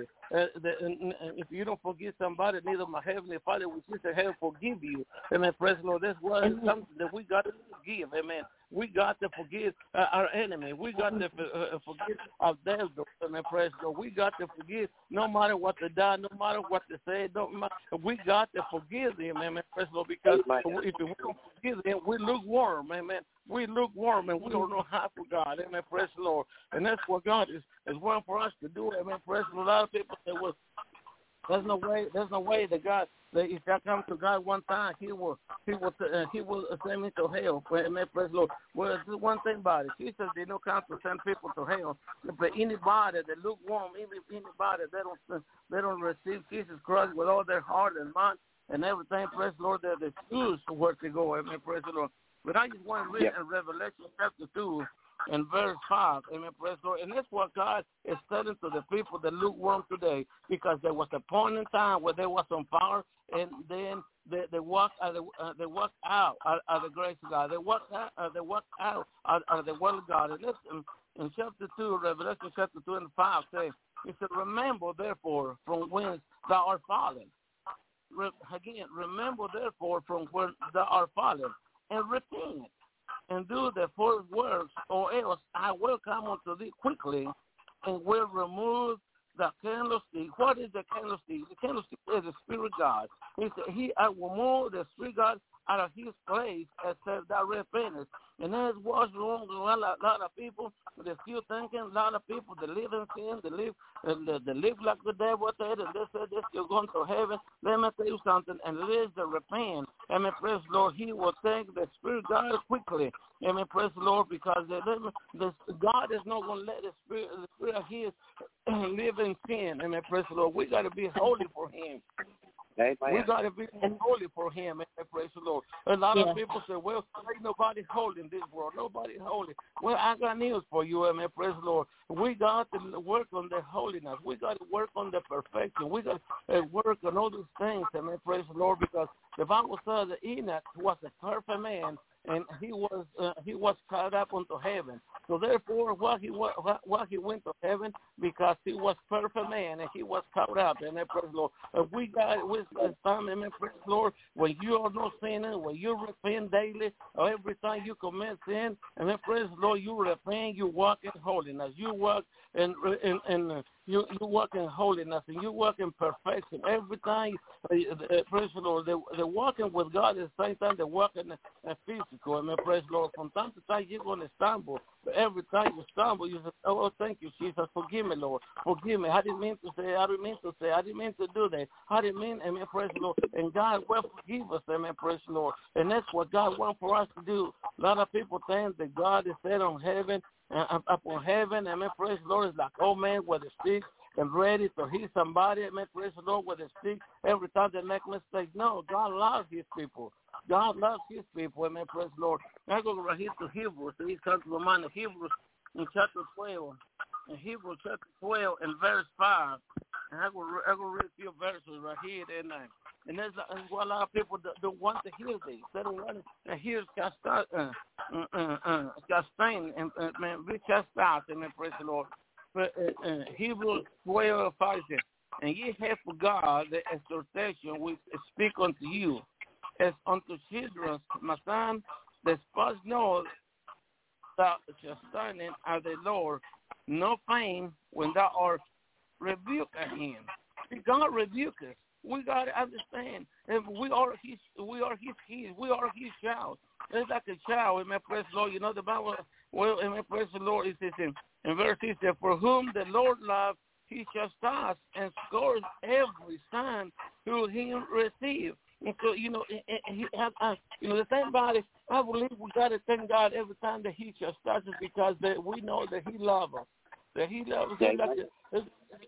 if you don't forgive somebody, neither my heavenly Father, which is in heaven, forgive you. Amen, praise the Lord. That's what something that we got to forgive. Amen. We got to forgive our enemy. We got to forgive our devil. Amen, praise the Lord. We got to forgive no matter what they done, no matter what they said. We got to forgive them. Amen, praise the Lord, because if we don't forgive them, we lukewarm. Amen. We lukewarm and we don't know how for God. Amen, praise the Lord. And that's what God is wanting for us to do. Amen, praise the Lord. A lot of people say, well, there's no way that God, that if I come to God one time, He will send me to hell. Amen, praise the Lord. Well, there's one thing about it. Jesus did not come to send people to hell, but anybody that lukewarm, anybody they don't receive Jesus Christ with all their heart and mind and everything, praise the Lord, they choose where to go. Amen, praise the Lord. But I just want to read in Revelation chapter 2 and verse 5. Amen, praise the Lord. And that's what God is telling to the people that lukewarm today, because there was a point in time where there was some power, and then they walked out of the grace of God. They walked out of the word of God. And this in chapter 2, Revelation chapter 2 and 5 says, it said, remember therefore from whence thou art fallen. Again, remember therefore from where thou art fallen, and repent, and do the first works, or else I will come unto thee quickly, and will remove the candlestick. What is the candlestick? The candlestick is the Spirit God. He said, I will move the Spirit God out of His place, except thou repentest. And that's what's wrong with a lot of people. They're still thinking. A lot of people that live in sin, they live like the devil said, and they said they're still going to heaven. Let me tell you something, and it is the repent. Amen, praise the Lord. He will take the Spirit God quickly. Amen, praise the Lord, because God is not going to let the Spirit of His live in sin. Amen, praise the Lord. We got to be holy for Him. Amen. We got to be holy for Him. Amen. Praise the Lord. A lot of people say, well, ain't nobody holy in this world. Nobody holy. Well, I got news for you. Amen. Praise the Lord. We got to work on the holiness. We got to work on the perfection. We got to work on all those things. Amen. Praise the Lord. Because the Bible says that Enoch was a perfect man, and he was caught up unto heaven. So therefore, why he went to heaven? Because he was perfect man, and he was caught up. And praise the Lord. We got time, amen. Praise the Lord. When you are not sinning, when you repent daily, or every time you commit sin, amen. Praise the Lord. You repent. You walk in holiness. You walk in you walk in holiness, and you walk in perfection. Every time, praise the Lord, they're walking with God at the same time they're walking physical. Amen. Praise the Lord. From time to time, you're going to stumble. But every time you stumble, you say, oh, thank you, Jesus. Forgive me, Lord. Forgive me. I didn't mean to say. I didn't mean to do that. I didn't mean, amen, praise the Lord. And God will forgive us, amen, praise the Lord. And that's what God wants for us to do. A lot of people think that God is set on heaven, up on heaven, amen, praise the Lord. It's like, oh, man, with a stick and ready to hit somebody, amen, praise the Lord, with a stick every time they make mistakes. No, God loves His people. God loves His people, amen, praise the Lord. I go right here to Hebrews. These come to my mind of Hebrews in chapter 12. In Hebrews chapter 12 and verse 5. And I go read a few verses right here and there's what a lot of people don't want to hear these. They don't want to hear chastain and be chastised, amen, praise the Lord. But Hebrews 12, 5 says, and ye have for God the exhortation which speak unto you, as unto children, my son, the spouse knows that chastising of the Lord, no pain when thou art rebuked at Him. God rebuke us. We got to understand, and we are His kids. We are His child. It's like a child. Amen. Praise the Lord. You know the Bible. Well, amen. Praise the Lord. It says in verse 6, for whom the Lord loves, He chastises and scores every son who Him receive. And so, the thing about it, I believe we got to thank God every time that He chastises, because that we know that He loves us. That He loves us.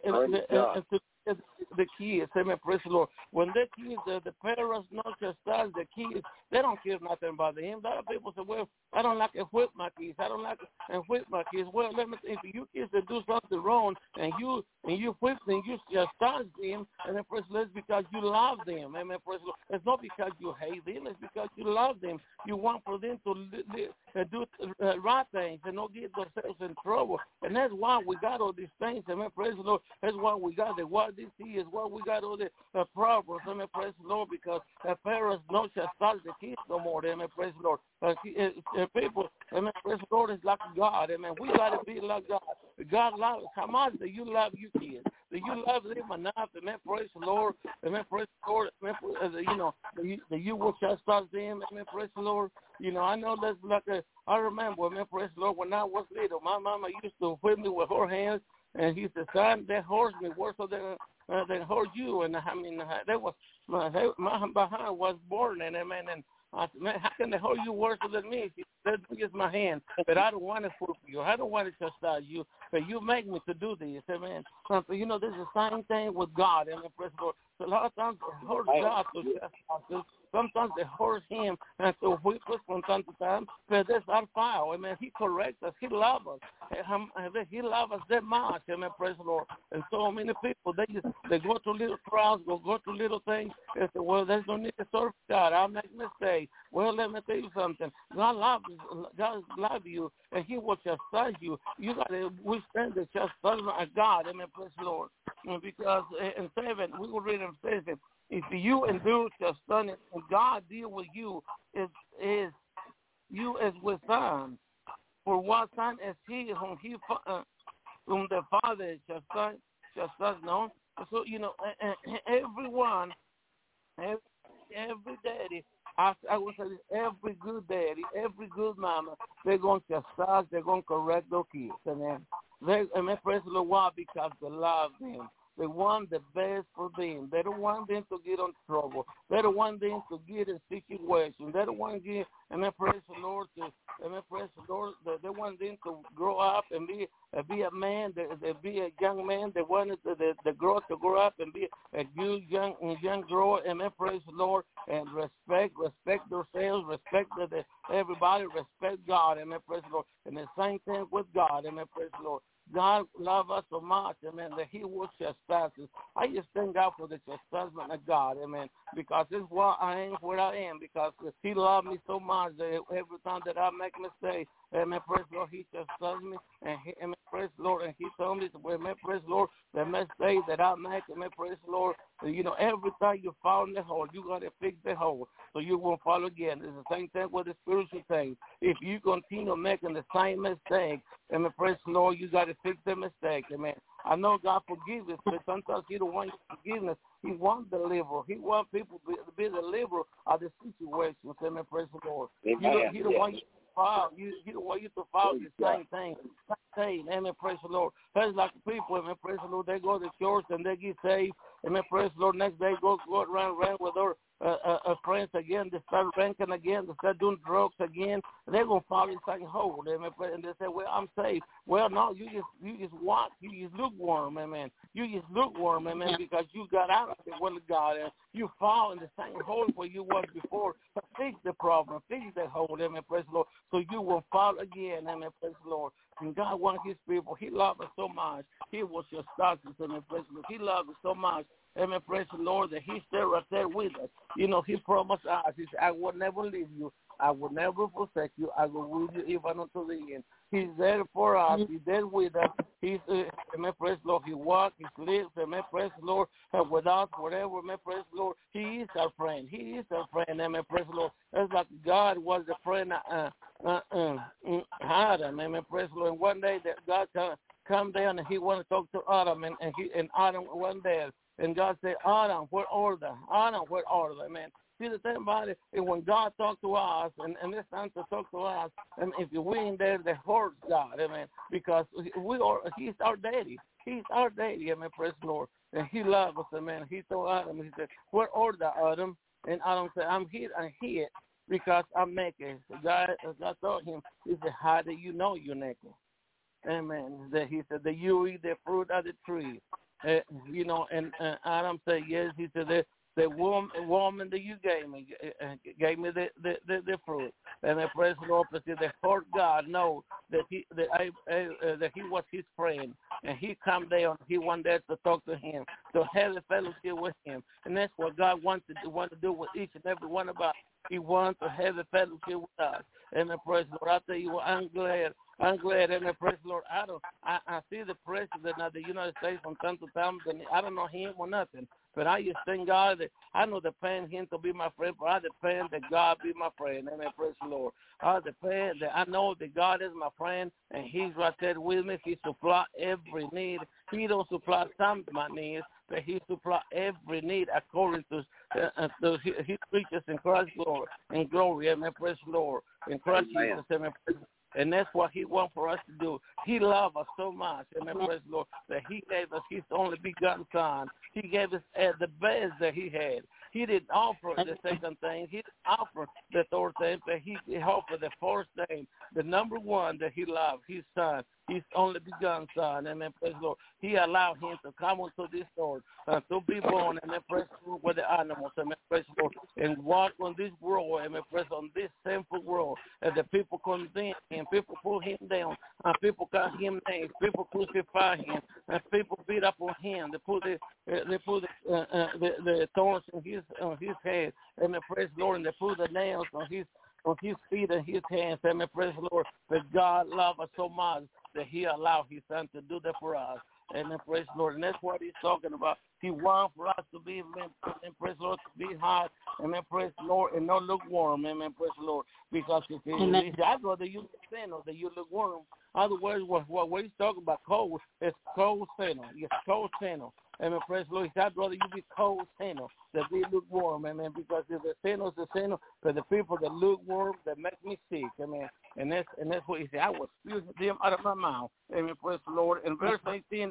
The kids, amen, praise the Lord. When the kids, the parents not chastise the kids, they don't care nothing about them. A lot of people say, well, I don't like to whip my kids. I don't like to whip my kids. Well, let me say, if you kids that do something wrong and you whip them, you chastise them, and then praise the Lord, it's because you love them. Amen, praise the Lord. It's not because you hate them. It's because you love them. You want for them to do right things and not get themselves in trouble. And that's why we got all these things. Amen, praise the Lord. That's why we got the what this is. Why we got all the problems. Amen, praise the Lord. Because the parents don't chastise the kids no more. Amen, praise the Lord. People, amen, praise the Lord, is like God. Amen. We got to be like God. God loves us. How much do you love your kids? Do you love them enough? Amen, praise the Lord. Amen, praise the Lord. Amen, you will chastise them. Amen, praise the Lord. I know that's like I remember, amen, praise the Lord, when I was little, my mama used to whip me with her hands, and he said, son, that hurts me worse than hurt you. And I mean, that was my behind was burning, amen. And I said, man, how can they hold you worse than me? She said, big as my hand. But I don't want to whip you. I don't want to chastise you. But you make me to do this. Amen. So, there's the same thing with God. Amen. Praise the Lord. So a lot of times it hurts God to chastise us. Sometimes it hurts Him and to whip us from time to time. But that's our file. Amen. He corrects us. He loves us. He loves us that much. Amen. Praise the Lord. And so many people, they go to little trials, go to little things, and say, well, there's no need to serve God. I'll make mistakes. Well, let me tell you something. God loves you, and He will chastise you. You got to withstand the chastisement of God. Amen. Praise the Lord. Because in 7, we will read in 7, if you endure chastisement and God deal with you, is you as with son. For what son is He whom the Father chastise no? So everyone, every daddy, I would say every good daddy, every good mama, they're going to chastise, they're going to correct their kids. Amen. Praise the Lord. Why? Because they love them. They want the best for them. They don't want them to get in trouble. They don't want them to get in situations. They don't want to get, and then praise the Lord, they want them to grow up and be a man, be a young man. They want the growth to grow up and be a good young grower, and then praise the Lord, and respect themselves, respect everybody, respect God, and then praise the Lord. And the same thing with God, and then praise the Lord. God loves us so much, amen, that he will chastise us. I just thank God for the chastisement of God, amen, because this is why I am where I am, because he loved me so much that every time that I make a mistake, amen, praise the Lord, he chastises me, and amen, praise the Lord, and he told me, amen, praise the Lord, the mistake that I make, amen, praise the Lord, you know, every time you fall in the hole, you got to fix the hole so you won't fall again. It's the same thing with the spiritual things. If you continue making the same mistake, amen, praise the Lord, you got to fix the mistake, amen. I know God forgives us, but sometimes he don't want forgiveness. He wants deliverance. He wants people to be delivered of the situations, amen, praise the Lord. He don't want you to fall. He don't want you to fall the same thing. Amen, praise the Lord. That's like the people, amen, praise the Lord. They go to church and they get saved, amen, praise the Lord. Next day go around with their friends again. They start drinking again. They start doing drugs again. They're gonna fall in the same hole, amen. And they say, "Well, I'm saved." Well, no, you just lukewarm, amen. You just lukewarm, amen, because you got out of the will of God and you fall in the same hole where you was before. But fix the problem, fix that hole, amen, praise the Lord, so you will fall again, amen, praise the Lord. And God wants his people. He loves us so much. He was your status, amen, praise the Lord. He loves us so much. Amen, praise the Lord, that he's still right there with us. You know, he promised us, he said, I will never leave you. I will never forsake you. I will with you even until the end. He's there for us. He's there with us. He's, amen, praise the Lord. He walks, he sleeps, amen, praise the Lord. with us, whatever, amen, praise the Lord. He is our friend. He is our friend, amen, praise the Lord. That's like God was the friend Adam, amen, praise the Lord. And one day that God come down and he wanted to talk to Adam, and Adam wasn't there. And God said, Adam, where are they? Adam, where are they, man? See, the thing about it is when God talks to us, and it's time to talk to us, and if we ain't there, that hurts God, amen, because he's our daddy. He's our daddy, amen, praise the Lord. And he loves us, amen. He told Adam, he said, where are they, Adam? And Adam said, I'm here because I'm naked. God told him, he said, how do you know you're naked? Amen. He said, that you eat the fruit of the tree. And Adam said, yes. He said, the woman that you gave me the fruit. And I praise the Lord, because the Lord God know that he was his friend, and he come there, he wanted there to talk to him, to have a fellowship with him, and that's what God wants to do with each and every one of us. He wants to have a fellowship with us. And I praise the Lord. I tell you what, I'm glad, and I praise the Lord. I see the president of the United States from time to time, and I don't know him or nothing, but I just thank God that I know depend him to be my friend, but I depend that God be my friend. Amen. Praise the Lord. I depend that I know that God is my friend, and he's right there with me. He supply every need. He don't supply some of my needs, but he supply every need according to his riches in Christ's glory. Amen. Praise the Lord. In Christ Jesus. Amen. And that's what he wants for us to do. He loves us so much, amen, praise the Lord, that he gave us his only begotten son. He gave us the best that he had. He didn't offer the second thing. He didn't offer the third thing, but he offered the first thing, the number one that he loved, his son, his only begotten son. Amen, praise the Lord. He allowed him to come into this world, to be born, and praise the Lord, with the animals, amen, praise the Lord, and walk on this world, amen, praise on this sinful world, and the people condemn him, people put him down, and people call him names, people crucify him, and people beat up on him. They put the thorns on his head, amen, praise the Lord, and they put the nails on his feet and his hands, amen, praise the Lord. But God loved us so much that he allowed his son to do that for us. Amen, praise the Lord. And that's what he's talking about. He wants for us to be, amen, praise the Lord, to be hot, amen, praise the Lord, and not lukewarm, amen, praise the Lord. Because he said, I'd rather you sin or that you lukewarm. Otherwise, what he's talking about, cold, is cold sinner. Yes, cold sinner. Amen, praise the Lord. He said, I'd rather you be cold sinner than be lukewarm, amen, because if the sinner is a sinner, but the people that lukewarm, that make me sick, amen. And that's what he said. I will spew them out of my mouth. Amen. Praise the Lord. In verse 18,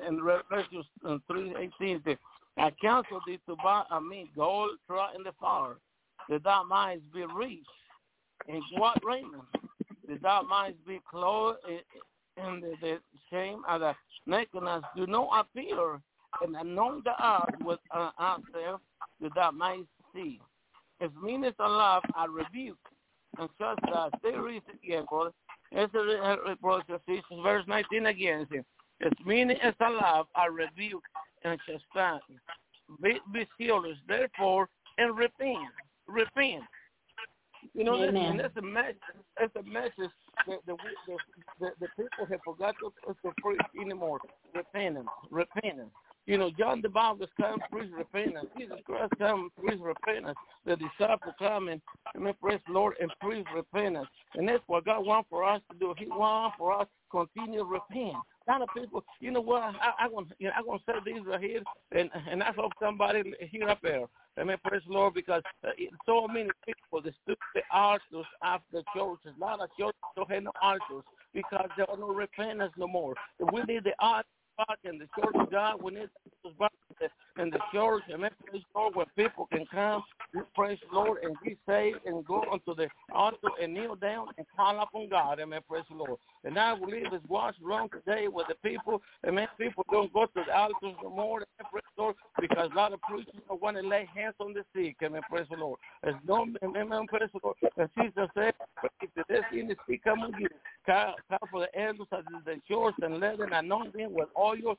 in Revelation 3:18 says, I counsel thee to buy gold tried in the fire, that thou mightest be rich. And what raiment? That thou mightest be clothed in the shame of the nakedness. Do not appear, and anoint the earth with ourselves, that thou mightest see. As many as alive, I rebuke, and chastise. There is again, brother. Brothers and sisters, verse 19 again. As many as alive, I rebuke and chastise. Be serious, therefore, and repent. Repent. You know, that's a message. That's a message that the people have forgot to preach anymore. Repentance. Repentance. You know, John the Baptist come preach repentance. Jesus Christ come preach repentance. The disciples come and praise the Lord and preach repentance. And that's what God wants for us to do. He wants for us to continue to repent. A lot of people, you know what? I'm gonna say these right here, and I hope somebody hear up there. Praise the Lord, because so many people they stood the altars after churches. A lot of churches don't have no altars because there are no repentance no more. We need the altar back in the church of God. We need the back in the church. Praise the Lord, where people can come, praise the Lord, and be saved and go onto the altar and kneel down and call upon God. Praise the Lord. And I believe it's what's wrong today with the people. People don't go to the altars no more. Praise the Lord, because a lot of preachers don't want to lay hands on the sick. Praise the Lord. There's no, praise the Lord. And Jesus said, if there's any sick among you, call for the elders of the church and let them anoint them with oil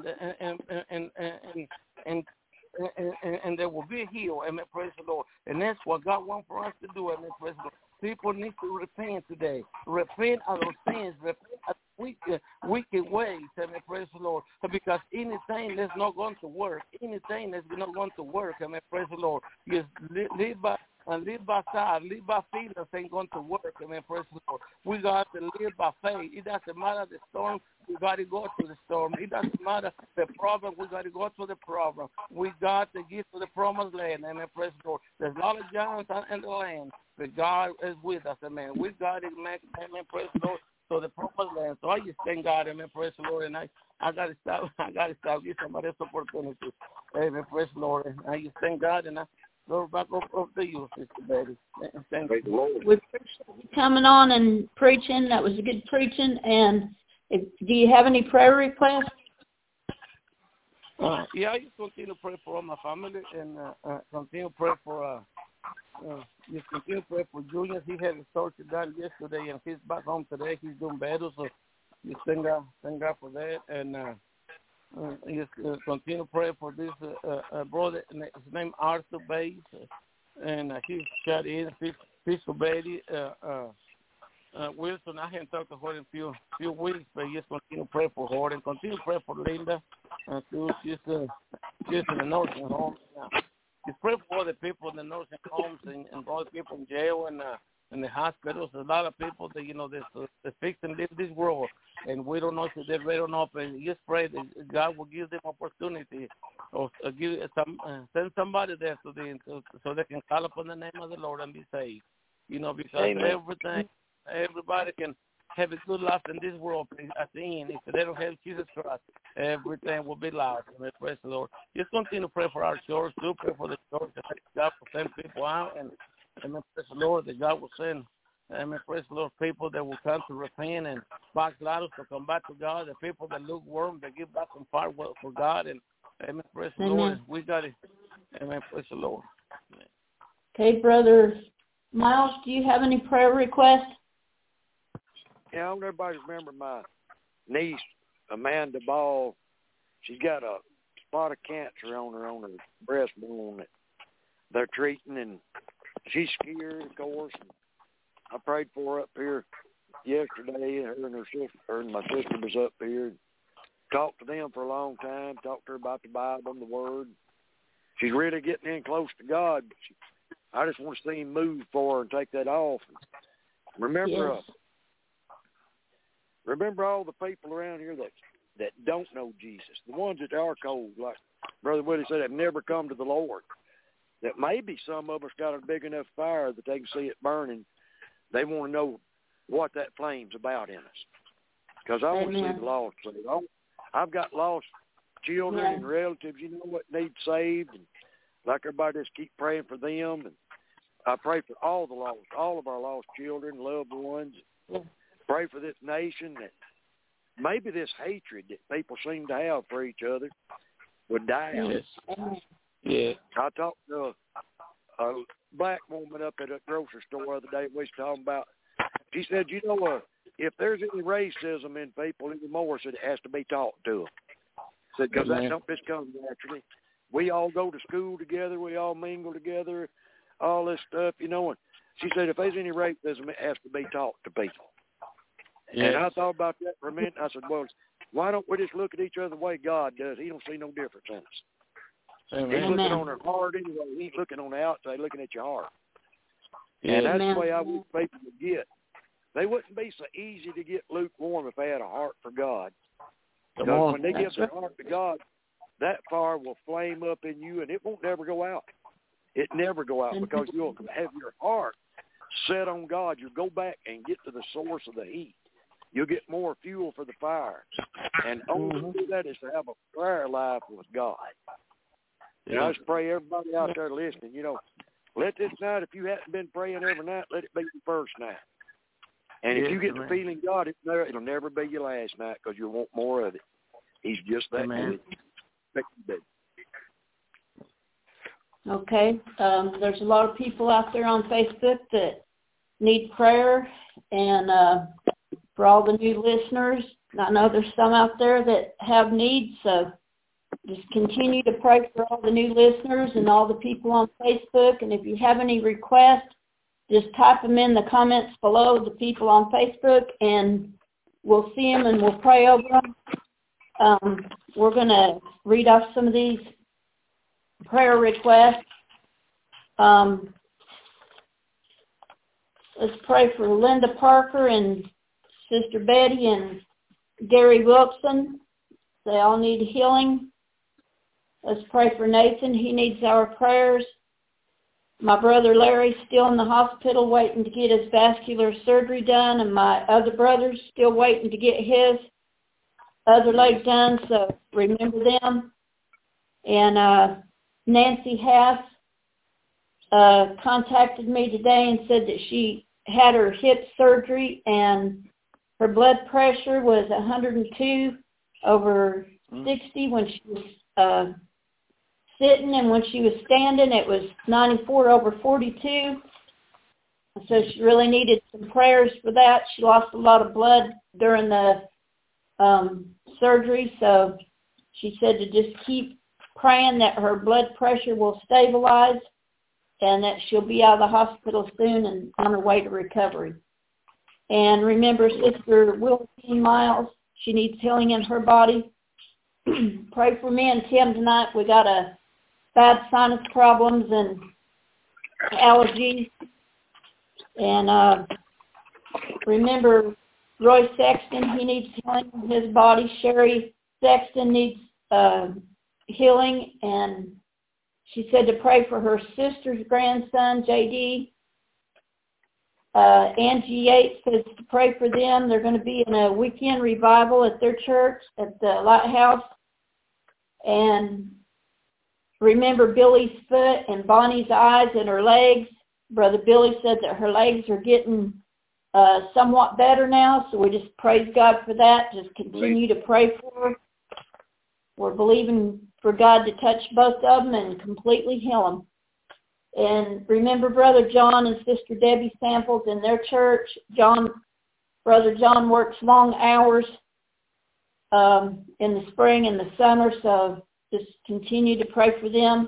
and they will be healed. Praise the Lord. And that's what God wants for us to do. Praise the Lord. People need to repent today. Repent of those sins. Repent of wicked ways. Praise the Lord. Because anything that's not going to work, anything that's not going to work, praise the Lord. Just live by sight, live by feelings ain't going to work. Praise the Lord. We got to live by faith. It doesn't matter the storm, we got to go through the storm. It doesn't matter the problem, we got to go through the problem. We got to get to the promised land. Praise the Lord. There's a lot of giants in the land, but God is with us. We got to make, praise the Lord, to the promised land. So I just thank God, praise the Lord. And I got to stop, give somebody else opportunity. Praise the Lord. And I just thank God, and I go back up to you, Sister Betty. Thank you, Lord. We appreciate you coming on and preaching. That was a good preaching. And do you have any prayer requests? Yeah, I just continue to pray for all my family and continue to pray for Junior. He had a surgery done yesterday, and he's back home today. He's doing better, so just thank God for that. And just continue to pray for this brother. His name Arthur Bates, and he's shot in. Sister Betty Wilson. I haven't talked to her in a few weeks, but just continue to pray for her and continue to pray for Linda. She's in the nursing home now. Just pray for all the people in the nursing homes and all the people in jail and in the hospitals. There's a lot of people that, they're fixing this world, and we don't know if they're ready or not, but just pray that God will give them opportunity or send somebody there so they can call upon the name of the Lord and be saved. Because Amen. Everybody can have a good life in this world at the end. If they don't have Jesus Christ, everything will be lost. Praise the Lord. Just continue to pray for our church. Do pray for the church. God will send people out, and praise the Lord that God will send. Praise the Lord, people that will come to repent and backsliders to come back to God. The people that lukewarm, that give back some fire for God. And praise the Lord. We got it. Praise the Lord. Okay, Brother Miles, do you have any prayer requests? Yeah, I want everybody to remember my niece, Amanda Ball. She's got a spot of cancer on her breastbone that they're treating, and she's scared, of course. And I prayed for her up here yesterday. Her and my sister was up here. Talked to them for a long time. Talked to her about the Bible and the Word. She's really getting in close to God. I just want to see Him move for her and take that off. Remember, yes. Remember all the people around here that don't know Jesus, the ones that are cold, like Brother Woody said, have never come to the Lord. That maybe some of us got a big enough fire that they can see it burning. They want to know what that flame's about in us. Because I want to see the lost saved. I've got lost children and relatives, you know, what need saved, and like everybody just keep praying for them. And I pray for all the lost, all of our lost children, loved ones. Pray for this nation that maybe this hatred that people seem to have for each other would die out. Yes. Yeah. I talked to a black woman up at a grocery store the other day. We was talking about. She said, you know, if there's any racism in people anymore, said it has to be taught to them. Said because that don't just come naturally. We all go to school together. We all mingle together. All this stuff, you know. And she said, if there's any racism, it has to be taught to people. Yes. And I thought about that for a minute. I said, well, why don't we just look at each other the way God does? He don't see no difference in us. Amen. He's looking on our heart anyway. He ain't looking on the outside, looking at your heart. Yeah. And that's the way I wish people would get. They wouldn't be so easy to get lukewarm if they had a heart for God. Because when they give their heart to God, that fire will flame up in you, and it won't never go out. It never go out because you'll have your heart set on God. You'll go back and get to the source of the heat. You'll get more fuel for the fire. And only to do that is to have a prayer life with God. And I just pray everybody out there listening, you know, let this night, if you haven't been praying every night, let it be your first night. And if you get the feeling God, it'll never be your last night because you'll want more of it. He's just that good. Okay. There's a lot of people out there on Facebook that need prayer. And for all the new listeners, I know there's some out there that have needs. So just continue to pray for all the new listeners and all the people on Facebook. And if you have any requests, just type them in the comments below, the people on Facebook, and we'll see them and we'll pray over them. We're going to read off some of these prayer requests. Let's pray for Linda Parker and Sister Betty and Gary Wilson. They all need healing. Let's pray for Nathan. He needs our prayers. My brother Larry's still in the hospital waiting to get his vascular surgery done, and my other brother's still waiting to get his other leg done, so remember them. And Nancy Haas contacted me today and said that she had her hip surgery and her blood pressure was 102 over 60 when she was sitting, and when she was standing it was 94 over 42. So she really needed some prayers for that. She lost a lot of blood during the surgery, so she said to just keep praying that her blood pressure will stabilize and that she'll be out of the hospital soon and on her way to recovery. And remember Sister Wilson Miles, she needs healing in her body. Pray for me and Tim tonight. We got a bad sinus problems and allergies. And remember Roy Sexton, he needs healing in his body. Sherry Sexton needs healing, and she said to pray for her sister's grandson, J.D. Angie Yates says to pray for them. They're going to be in a weekend revival at their church at the Lighthouse. And remember Billy's foot and Bonnie's eyes and her legs. Brother Billy said that her legs are getting somewhat better now, so we just praise God for that. Just continue to pray for her. We're believing for God to touch both of them and completely heal them. And remember Brother John and Sister Debbie Samples in their church. Brother John works long hours in the spring and the summer, so just continue to pray for them.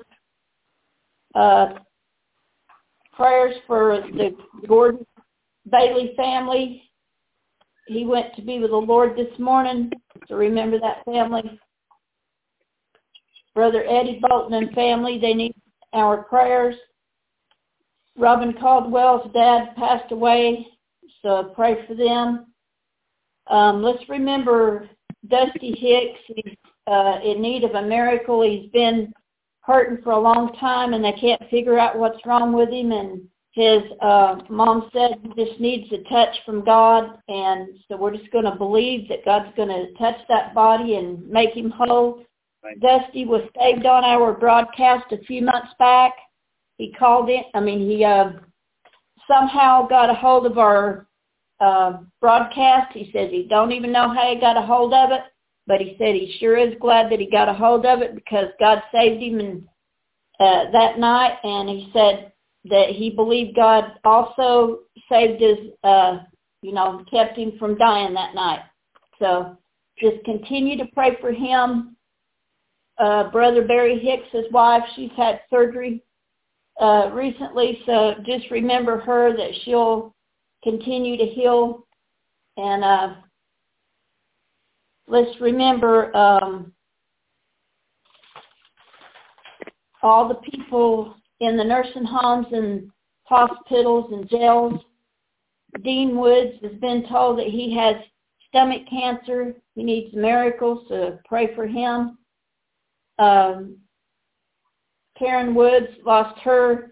Prayers for the Gordon Bailey family. He went to be with the Lord this morning, so remember that family. Brother Eddie Bolton and family, they need our prayers. Robin Caldwell's dad passed away, so pray for them. Let's remember Dusty Hicks. He's in need of a miracle. He's been hurting for a long time, and they can't figure out what's wrong with him. And his mom said he just needs a touch from God, and so we're just going to believe that God's going to touch that body and make him whole. Dusty was saved on our broadcast a few months back. He called in. He somehow got a hold of our broadcast. He says he don't even know how he got a hold of it, but he said he sure is glad that he got a hold of it because God saved him that night, and he said that he believed God also saved his, kept him from dying that night. So just continue to pray for him. Brother Barry Hicks, his wife, she's had surgery recently, so just remember her, that she'll continue to heal. And let's remember all the people in the nursing homes and hospitals and jails. Dean Woods has been told that he has stomach cancer. He needs miracles, so pray for him. Karen Woods lost her,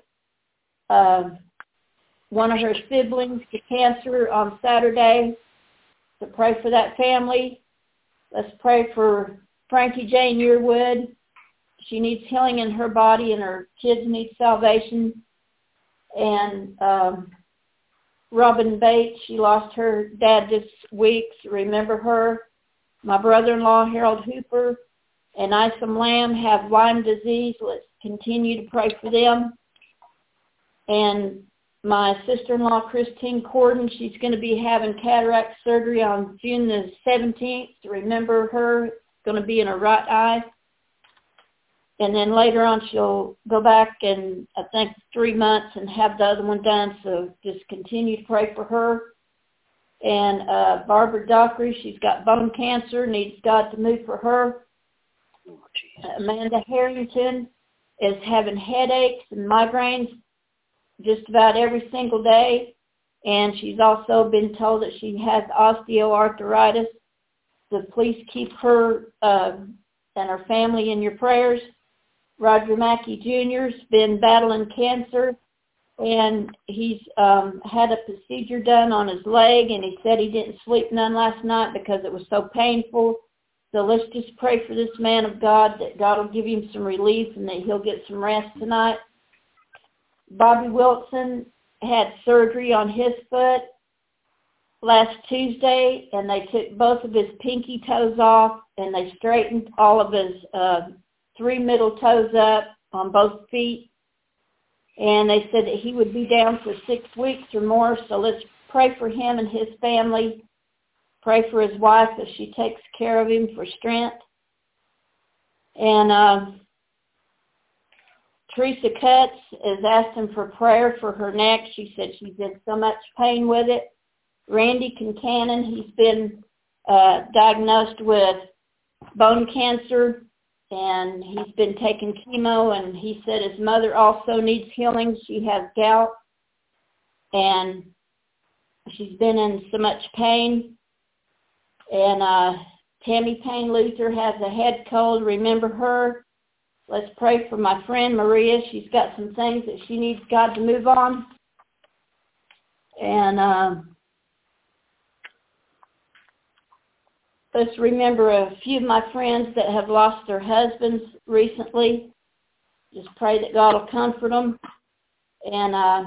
one of her siblings to cancer on Saturday, so pray for that family. Let's pray for Frankie Jane Yearwood. She needs healing in her body, and her kids need salvation. And Robin Bates, she lost her dad this week, so remember her. My brother-in-law, Harold Hooper, and Isom Lamb have Lyme disease. Let's continue to pray for them. And my sister-in-law, Christine Corden, she's going to be having cataract surgery on June the 17th. So remember her. It's going to be in her right eye. And then later on she'll go back in, I think, 3 months and have the other one done. So just continue to pray for her. And Barbara Dockery, she's got bone cancer, needs God to move for her. Amanda Harrington is having headaches and migraines just about every single day. And she's also been told that she has osteoarthritis. So please keep her and her family in your prayers. Roger Mackey Jr.'s been battling cancer, and he's had a procedure done on his leg, and he said he didn't sleep none last night because it was so painful. So let's just pray for this man of God, that God will give him some relief and that he'll get some rest tonight. Bobby Wilson had surgery on his foot last Tuesday, and they took both of his pinky toes off, and they straightened all of his 3 middle toes up on both feet. And they said that he would be down for 6 weeks or more, so let's pray for him and his family. Pray for his wife as she takes care of him for strength. And Teresa Cutts is asking for prayer for her neck. She said she's in so much pain with it. Randy Concannon, he's been diagnosed with bone cancer, and he's been taking chemo, and he said his mother also needs healing. She has gout, and she's been in so much pain. And Tammy Payne Luther has a head cold. Remember her. Let's pray for my friend Maria. She's got some things that she needs God to move on. And let's remember a few of my friends that have lost their husbands recently. Just pray that God will comfort them. And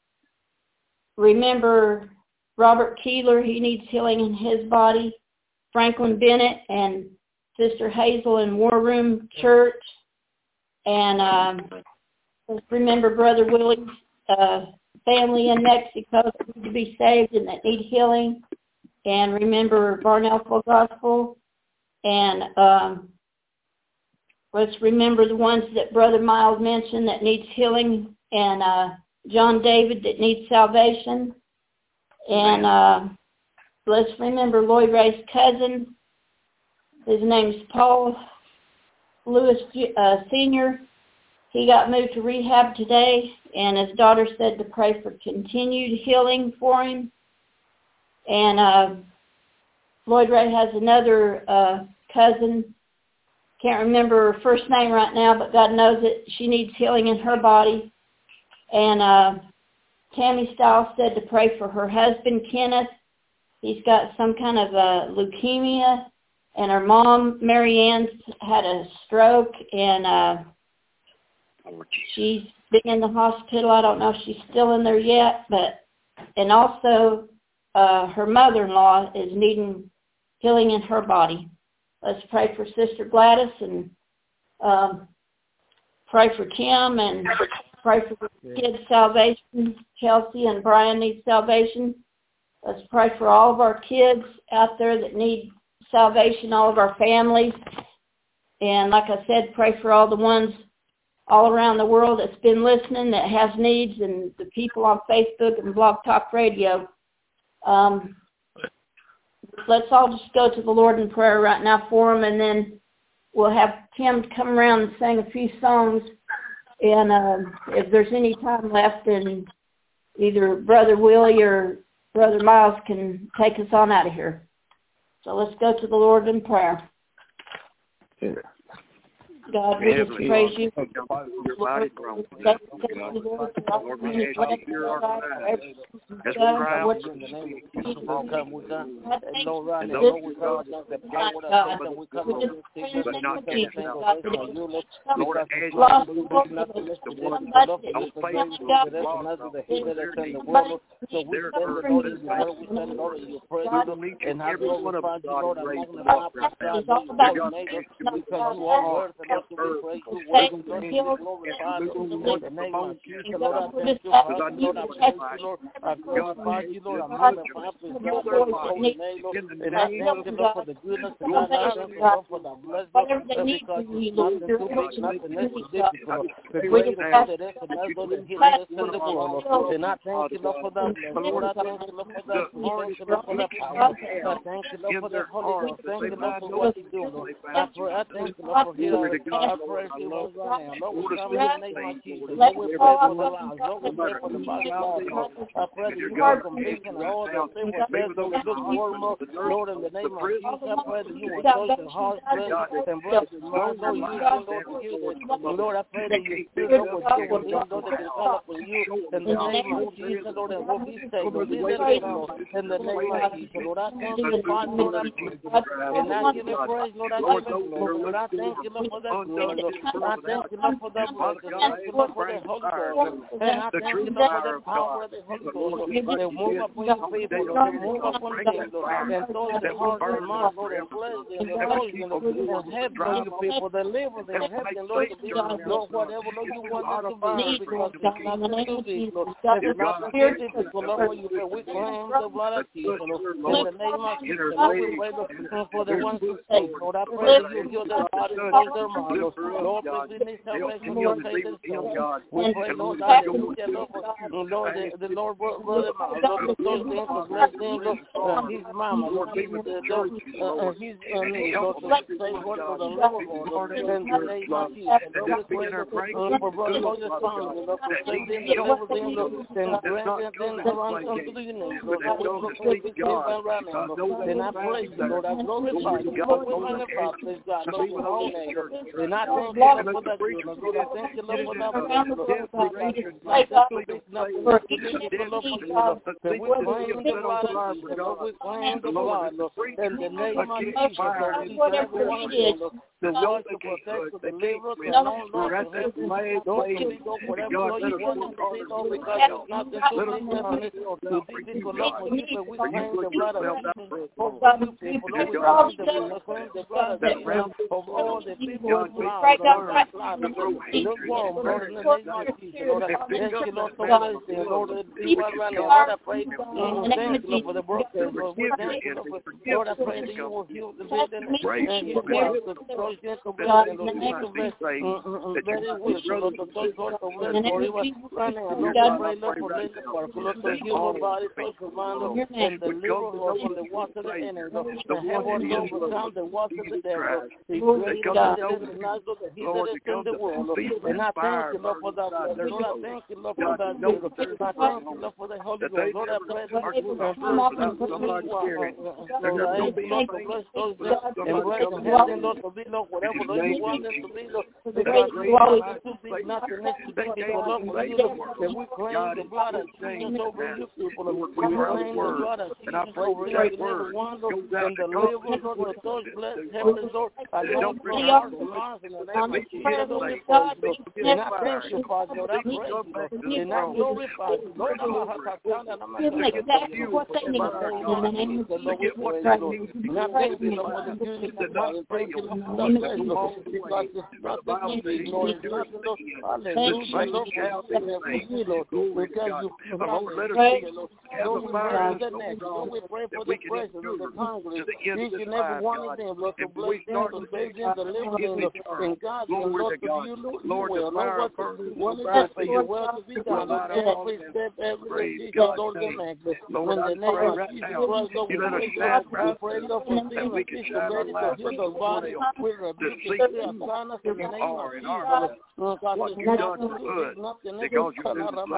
remember Robert Keeler. He needs healing in his body. Franklin Bennett and Sister Hazel in War Room Church. And let's remember Brother Willie's family in Mexico that need to be saved and that need healing. And remember Barnell Full Gospel. And let's remember the ones that Brother Miles mentioned that needs healing. And John David that needs salvation. And let's remember Lloyd Ray's cousin. His name's Paul Lewis Sr. He got moved to rehab today, and his daughter said to pray for continued healing for him. And Lloyd Ray has another cousin. Can't remember her first name right now, but God knows that she needs healing in her body. And Tammy Stiles said to pray for her husband, Kenneth. He's got some kind of leukemia, and her mom, Mary Ann's, had a stroke, and she's been in the hospital. I don't know if she's still in there yet, and also her mother-in-law is needing healing in her body. Let's pray for Sister Gladys, and pray for Kim, and pray for the kids' salvation. Chelsea and Brian need salvation. Let's pray for all of our kids out there that need salvation, all of our families. And like I said, pray for all the ones all around the world that's been listening, that has needs, and the people on Facebook and Blog Talk Radio. Let's all just go to the Lord in prayer right now for them, and then we'll have Tim come around and sing a few songs. And if there's any time left, then either Brother Willie or Brother Miles can take us on out of here. So let's go to the Lord in prayer. God, we just praise you. Lord, I pray that you fill up with people that develop with you in the name of Jesus, Lord, and what we say, Lord, in the name of Jesus, Lord, I thank you, Father, Lord, I praise you, and I give you praise, Lord, I give you glory, Lord, I thank you, Lord, for that glory, Lord, I thank you, Lord, for that blood, I thank you, Lord, for the Holy Ghost, and I thank you, Lord, for the power of the Holy Ghost, they move upon your people, Lord, they move upon them, Lord, and so that the heart and mind, Lord, and bless them, and help you people, they live with them, help them, Lord, to be, Lord, whatever, Lord, you want them to be, because it's not to do this, Lord, it's not to do this, Lord, for you, we claim the blood of Jesus, Lord, in the name of Jesus, Lord, we pray, Lord, for the ones who say, Lord, I pray that you heal their bodies, heal their minds, Lord, if they need salvation, Lord, take this soul. We pray, Lord, that you get Lord, the Lord, Lord, the Lord, bless him, Lord, his mama, Lord, his Lord, to say what for the Lord, in the name of Jesus, Lord, we pray, for brother Moses' family, Lord, to save them, deliver them, Lord, and grant them to run come to the needs, Lord, I will look for this right now, Lord, and I praise you, Lord, I glorify you, Lord, we magnify, please God, Lord, your own name, and I thank you, Lord, for that, Lord, I thank you, Lord, for that, in the name of Jesus, whatever we did, the Lord to protect, to deliver, to know, Lord, to help us, don't you go whatever you want to say, Lord, because it's not the truth, to these people, Lord, for you, but we claim the blood of Jesus, for you people, Lord, we claim the blood of Jesus, of all the people who are look warm, Lord, in the name of Jesus, Lord, I thank you, Lord, for blessing, Lord, Lord, I pray, thank you, Lord, for the broken, Lord, we thank you, Lord, I pray that you will heal the dead and heal the broken, to bless them, Lord, to bless very well, Lord, to touch, Lord, to bless, Lord, even running, and Lord, I pray, Lord, for bless the park, Lord, to heal her body, touch her mind, Lord, and deliver her from the walk of the enemy, Lord, and have her, Lord, become the walk of the devil, the great God, the recognize, Lord, that He that is in the world, Lord. And I thank you, Lord, for that. Lord, I thank you, Lord, for that. Lord, I thank you, Lord, for the Holy Ghost. Lord, I pray that you will bless those and bless and help them, Lord, to be, Lord, whatever Lord you want them to be, Lord. Because you always to be nothing next to be, Lord, for you, Lord, that we claim the blood of Jesus over you people. We claim the blood of Jesus over each and every one, Lord, and the liver, Lord, the souls, bless, heaven, Lord, I know for hearts and minds in the name of Jesus, Lord, we praise you, Lord. And I thank you, Father, Lord, I praise you, Lord, and I glorify you, Lord, give them exactly what they need in the name of Jesus. and I thank you, Lord, for the beauty of the Lord, thank you, Lord, for the blessing, Lord, because it's nothing easy, Lord, it's nothing, Lord, hallelujah, Lord, because you praise, Lord, Lord, we pray for the next, Lord, we pray for the president, the Congress, each and every one of them, Lord, to bless them, to save them, to live them, and God, and Lord, to you, Lord, you will, Lord, what is it for your will to be done, Lord, every step, every decision, Lord, the next, when the name of Jesus Christ, Lord, we pray, Lord, for being a teacher, ready to heal the body, we rebuke the spirit of kindness in the name of Jesus, Lord, God, there's nothing, because you're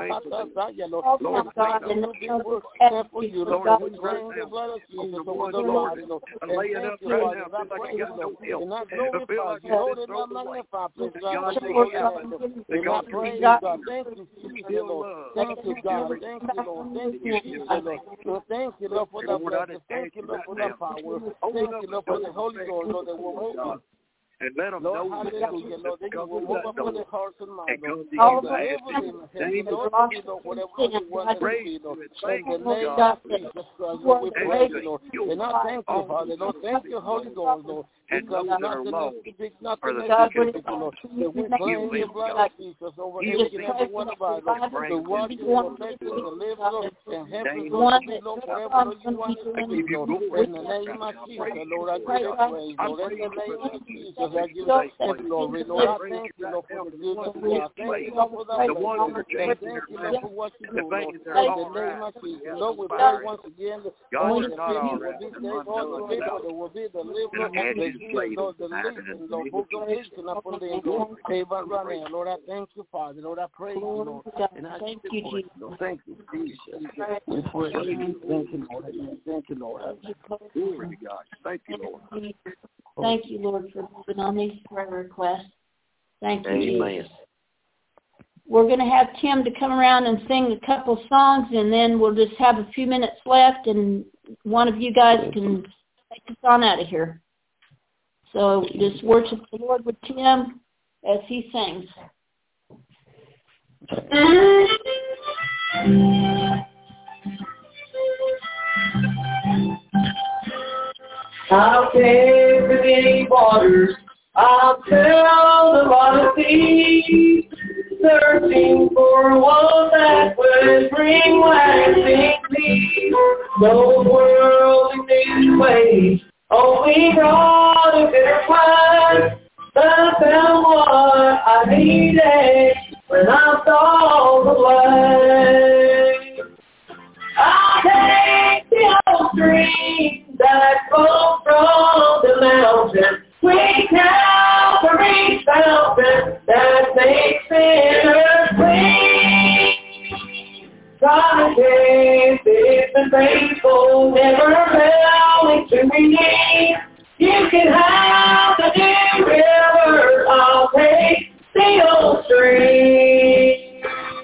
Lord, God, and no big work for you, Lord, we bring the blood of Jesus over the body, Lord, and thank you, Father, I praise you, Lord, and I glorify you, Lord, and I magnify, please, God, and I praise God, thank you, Jesus, Lord, thank you, God, thank you, Lord, thank you, Jesus, Lord, thank you, Lord, for the blessing, thank you, Lord, for the power, thank you, Lord, for the Holy Ghost, Lord, that will move us. And let them Lord, know hallelujah, Lord, that you will move up in their hearts and minds, Lord. All Lord, whatever you want to be, Lord. In the name of Jesus Christ, Lord, we praise you, Lord. And I thank you, Father, Lord. Thank you, Holy Ghost, Lord. Because nothing else to be, nothing else to be, Lord. That we claim the blood of Jesus over each and every one of us, Lord. The wash, the protection, the live, Lord, and heaven, Lord, to be, Lord, whatever you want us to be, Lord. In the name of Jesus, Lord, I give you praise, Lord. In the name of Jesus, I give you glory, Lord. I thank you, Lord, for the goodness of God. Thank you, Lord, for that blessing. Thank you, Lord, for what you do, Lord. In the name of Jesus, Lord, we pray once again that all the people will be saved, all the people that will be delivered, the healed, Lord, the living, Lord, who completion upon them, Lord. Lord, I thank you, Father. Lord, I praise you, Lord. And I thank you, Jesus. Thank you, Jesus. We praise you. Thank you, Lord. Thank you, Lord. Glory to God. Thank you, Lord. Thank you, Lord, for moving on these prayer requests. Thank you, Amen. Jesus. We're going to have Tim to come around and sing a couple songs, and then we'll just have a few minutes left, and one of you guys can take us on out of here. So just worship the Lord with Tim as he sings. I'll take the many waters, I'll tell the lot of thieves, searching for one that would bring lasting peace. No worldly ways, only brought a bitter wine. I found what I needed when I saw the light. I'll take the old stream that flows from the mountain, sweet Calvary's fountain that makes sinners clean. God is been faithful, never failing to redeem. You can have the new river, I'll take the old stream.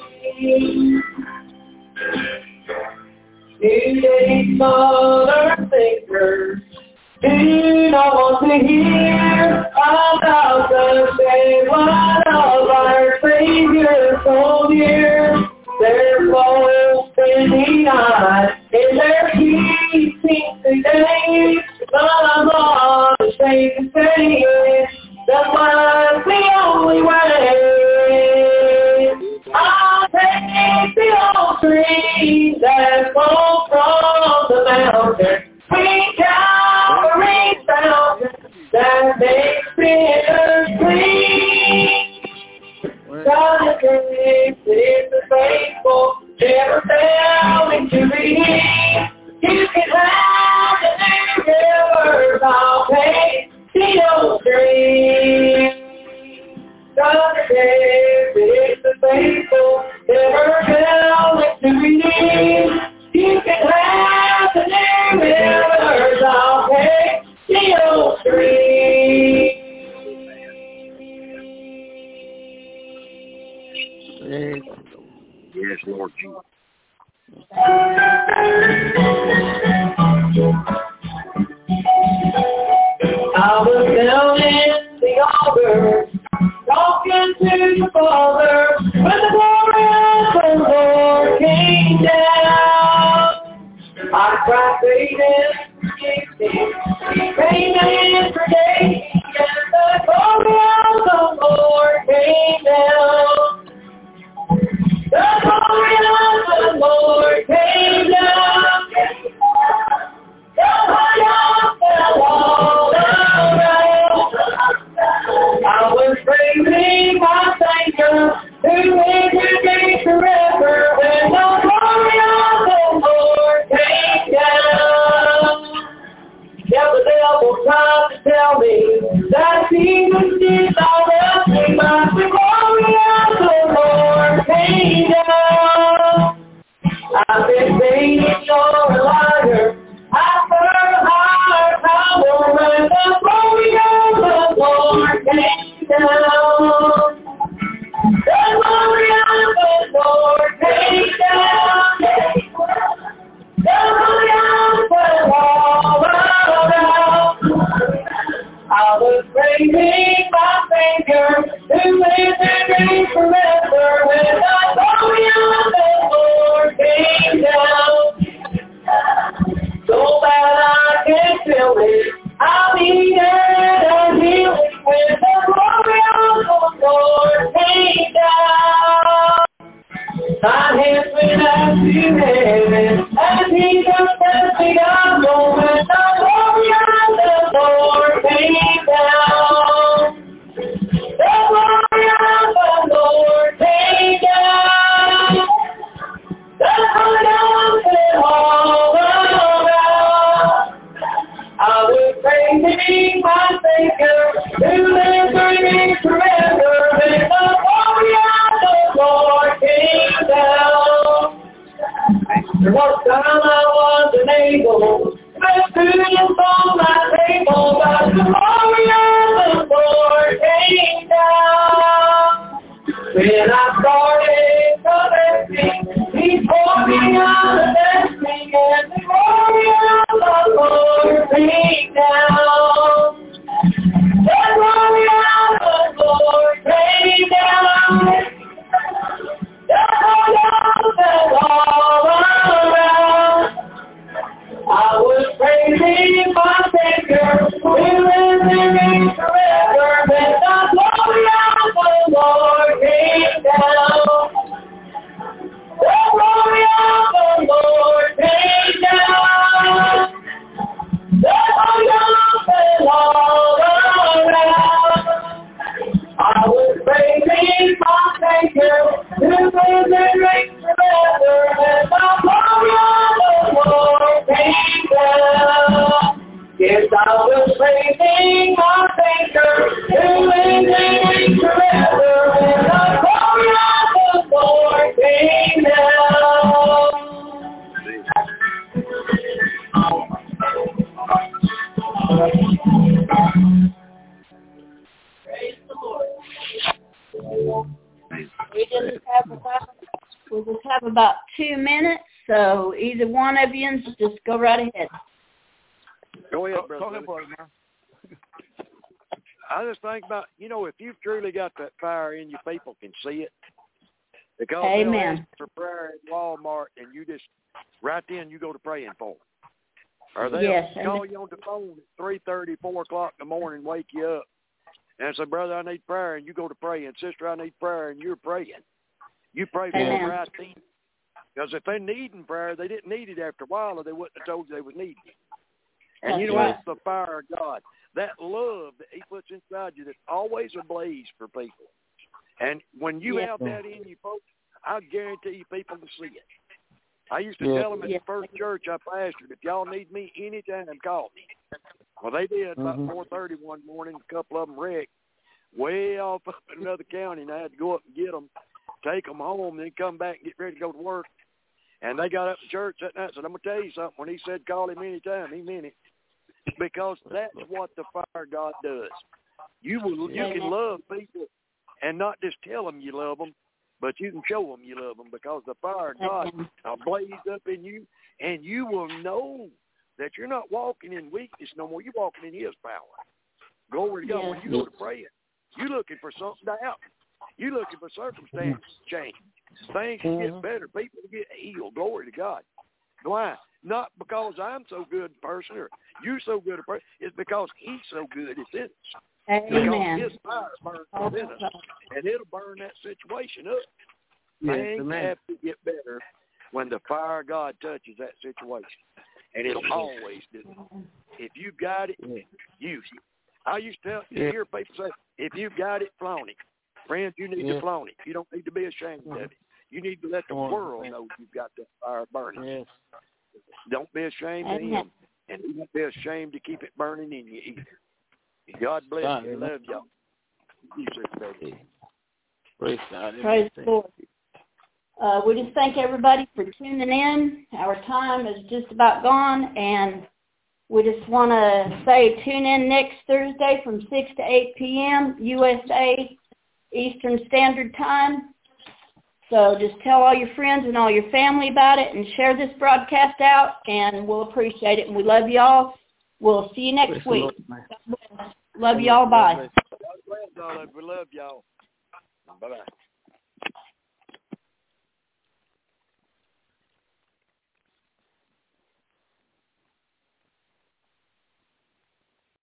New days, modern thinkers do not want to hear about the same blood of our Savior so near. Their clothes been denied in their keeping today, but I'm on the same thing. That was the only way. I'll take the old tree that falls from the mountain, sweet Calvary's fountain that makes sinners clean. God is faithful, never failing to redeem. You can have the new rivers, I'll take the old stream. It's the faithful, never failing to redeem. You can have the new rivers, I'll take the old stream. Yes, Lord Jesus. I was down in the altar, talking to the Father, when the glory of the Lord came down. I cried, praying and forgave, and the glory of the Lord came down. The glory of the Lord came down. The fire fell all around. I was praising my Savior, who is with me forever, when the glory of the Lord came down. Yeah, the devil tried to tell me that Jesus did not help me, but the glory of the Lord came down. I've been saying you're a liar. I've heard higher power when the glory of the Lord came down. The glory of the Lord came down. The glory of the Lord around. I was praising my Savior, who lives in me forever, when the glory of the Lord came down. So bad I can feel it, I need it and heal it, when the glory of the Lord came down. My hands went out to heaven, and he just said me down, when the glory of the Lord came down. The glory of the Lord came down. The glory of the all around. I was praising my Savior, who lives with me forever, when the glory of the Lord came down. There was time I was unable, with food on my table, but the glory of the Lord came down. When I started collecting, he poured me out a blessing, and the glory of the Lord came down. The glory of the Lord came down. The glory of the all around. I was praising my Savior, who lives in me forever, when the glory of the Lord came down. The glory of the Lord came down. The glory of the all around. I was praising my Savior, who lives in me forever, when the glory of the Lord came down. Yes, I was praising my Savior, who lives in me forever, when the glory of the Lord came down. Praise the Lord. We just have about 2 minutes, so either one of you just go right ahead. Go ahead, brother. Talk about it, man. I just think about, if you've truly got that fire in you, people can see it. Because Amen. they'll ask for prayer at Walmart, and you just, right then, you go to praying for them. Or they'll call you on the phone at 3:30, 4 o'clock in the morning, wake you up, and say, brother, I need prayer, and you go to pray, and sister, I need prayer, and you're praying. You pray for them right then. Because if they're needing prayer, they didn't need it after a while, or they wouldn't have told you they was needing it. And That's you know right. it's the fire of God. That love that he puts inside you that's always ablaze for people. And when you have that in you, folks, I guarantee you people will see it. I used to tell them at the first church I pastored, if y'all need me anytime, call me. Well, they did about 4:30 one morning. A couple of them wrecked. way off up in another county, and I had to go up and get them, take them home, then come back and get ready to go to work. And they got up to church that night and said, I'm going to tell you something. When he said call him anytime, he meant it. Because that's what the fire God does. You can love people and not just tell them you love them, but you can show them you love them, because the fire of God will blaze up in you, and you will know that you're not walking in weakness no more. You're walking in His power. Glory to God. When you go to praying, you're looking for something to happen. You're looking for circumstances to change. Things to get better. People to get healed. Glory to God. Why? Not because I'm so good a person or you're so good a person. It's because He's so good it's in us. Amen. Because His fire burns within us, and it'll burn that situation up. Things have to get better when the fire of God touches that situation, and it'll always do it. If you got it, use it. I used to hear people say, if you got it, flaunt it. Friends, you need to flaunt it. You don't need to be ashamed of it. You need to let the world know you've got that fire burning. Yes. Don't be ashamed of Him, and you won't be ashamed to keep it burning in you either. God bless you. Love y'all. You baby. Praise God. Praise the Lord. We just thank everybody for tuning in. Our time is just about gone, and we just want to say tune in next Thursday from 6 to 8 p.m. USA Eastern Standard Time. So just tell all your friends and all your family about it, and share this broadcast out, and we'll appreciate it. And we love y'all. We'll see you next week. Love y'all. Bye. We love y'all. Bye-bye.